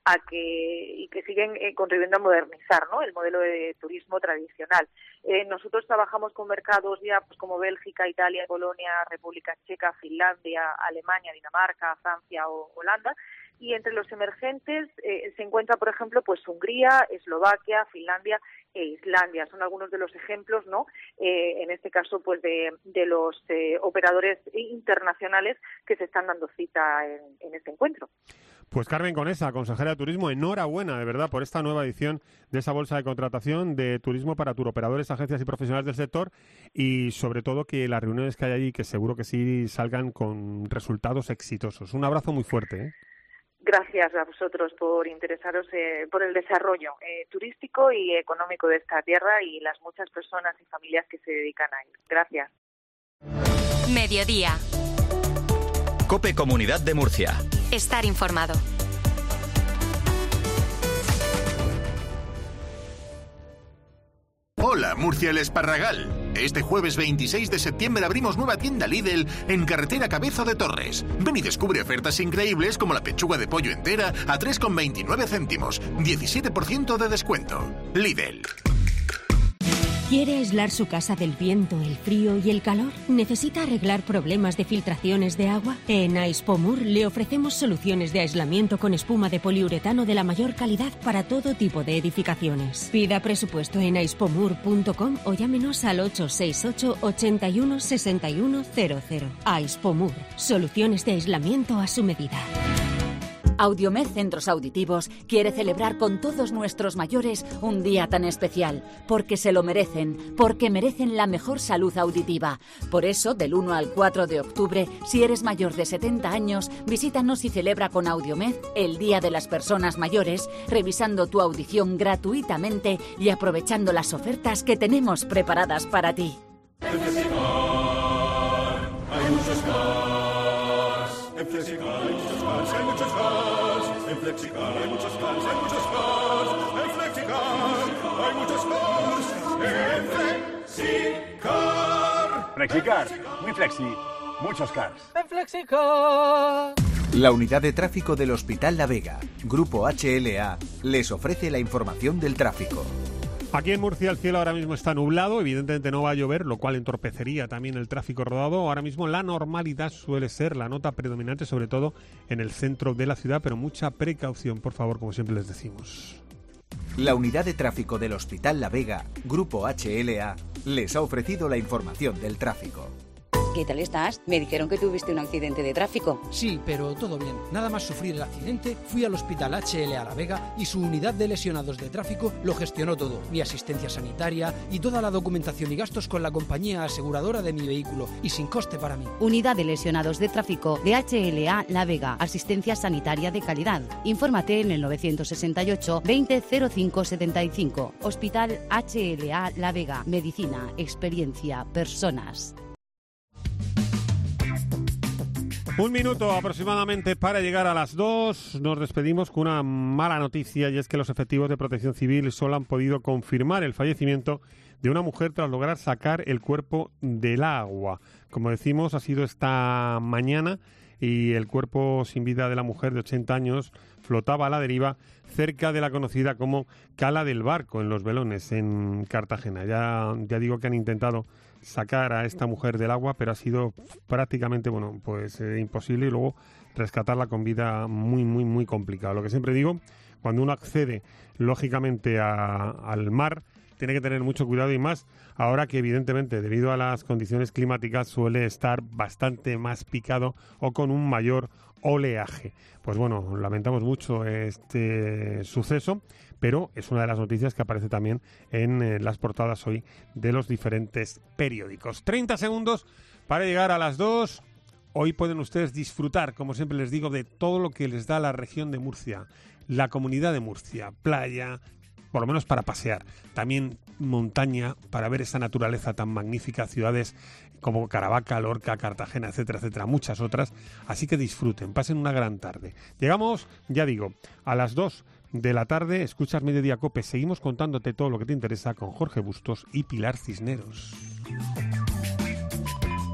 y que siguen contribuyendo a modernizar, ¿no?, el modelo de turismo tradicional. Nosotros trabajamos con mercados ya pues como Bélgica, Italia, Polonia, República Checa, Finlandia, Alemania, Dinamarca, Francia o Holanda. Y entre los emergentes se encuentra, por ejemplo, pues Hungría, Eslovaquia, Finlandia e Islandia. Son algunos de los ejemplos, ¿no?, en este caso, pues de los operadores internacionales que se están dando cita en este encuentro. Pues Carmen Conesa, consejera de Turismo, enhorabuena, de verdad, por esta nueva edición de esa bolsa de contratación de turismo para turoperadores, agencias y profesionales del sector, y sobre todo que las reuniones que hay allí, que seguro que sí salgan con resultados exitosos. Un abrazo muy fuerte, ¿eh? Gracias a vosotros por interesaros por el desarrollo turístico y económico de esta tierra y las muchas personas y familias que se dedican a él. Gracias. Mediodía. COPE Comunidad de Murcia. Estar informado. Hola, Murcia El Esparragal. Este jueves 26 de septiembre abrimos nueva tienda Lidl en carretera Cabezo de Torres. Ven y descubre ofertas increíbles como la pechuga de pollo entera a 3,29 céntimos, 17% de descuento. Lidl. ¿Quiere aislar su casa del viento, el frío y el calor? ¿Necesita arreglar problemas de filtraciones de agua? En Aispomur le ofrecemos soluciones de aislamiento con espuma de poliuretano de la mayor calidad para todo tipo de edificaciones. Pida presupuesto en aispomur.com o llámenos al 868 81 61 00. Aispomur, soluciones de aislamiento a su medida. Audiomed Centros Auditivos quiere celebrar con todos nuestros mayores un día tan especial, porque se lo merecen, porque merecen la mejor salud auditiva. Por eso, del 1 al 4 de octubre, si eres mayor de 70 años, visítanos y celebra con Audiomed el Día de las Personas Mayores, revisando tu audición gratuitamente y aprovechando las ofertas que tenemos preparadas para ti. En Flexicar hay muchos cars. En Flexicar hay muchos cars, hay muchos cars. En Flexicar hay muchos cars, hay muchos cars. En Flexicar hay muchos cars. En Flexicar. Flexicar, muy flexi, muchos cars. En Flexicar. La unidad de tráfico del Hospital La Vega, Grupo HLA, les ofrece la información del tráfico. Aquí en Murcia el cielo ahora mismo está nublado, evidentemente no va a llover, lo cual entorpecería también el tráfico rodado. Ahora mismo la normalidad suele ser la nota predominante, sobre todo en el centro de la ciudad, pero mucha precaución, por favor, como siempre les decimos. La unidad de tráfico del Hospital La Vega, Grupo HLA, les ha ofrecido la información del tráfico. ¿Qué tal estás? Me dijeron que tuviste un accidente de tráfico. Sí, pero todo bien. Nada más sufrir el accidente, fui al Hospital HLA La Vega y su unidad de lesionados de tráfico lo gestionó todo. Mi asistencia sanitaria y toda la documentación y gastos con la compañía aseguradora de mi vehículo y sin coste para mí. Unidad de lesionados de tráfico de HLA La Vega. Asistencia sanitaria de calidad. Infórmate en el 968 20 05 75. Hospital HLA La Vega. Medicina, experiencia, personas. Un minuto aproximadamente para llegar a las 2. Nos despedimos con una mala noticia, y es que los efectivos de Protección Civil solo han podido confirmar el fallecimiento de una mujer tras lograr sacar el cuerpo del agua. Como decimos, ha sido esta mañana y el cuerpo sin vida de la mujer de 80 años flotaba a la deriva cerca de la conocida como Cala del Barco, en Los Belones, en Cartagena. Ya digo que han intentado sacar a esta mujer del agua, pero ha sido prácticamente, imposible, y luego rescatarla con vida muy complicado. Lo que siempre digo, cuando uno accede, lógicamente, al mar, tiene que tener mucho cuidado, y más ahora que, evidentemente, debido a las condiciones climáticas, suele estar bastante más picado o con un mayor oleaje. Pues bueno, lamentamos mucho este suceso, pero es una de las noticias que aparece también en las portadas hoy de los diferentes periódicos. 30 segundos para llegar a las 2. Hoy pueden ustedes disfrutar, como siempre les digo, de todo lo que les da la región de Murcia, la comunidad de Murcia, playa, por lo menos para pasear, también montaña, para ver esa naturaleza tan magnífica, ciudades como Caravaca, Lorca, Cartagena, etcétera, etcétera, muchas otras. Así que disfruten, pasen una gran tarde. Llegamos, ya digo, a las 2 de la tarde, escuchas Mediodía Cope. Seguimos contándote todo lo que te interesa con Jorge Bustos y Pilar Cisneros.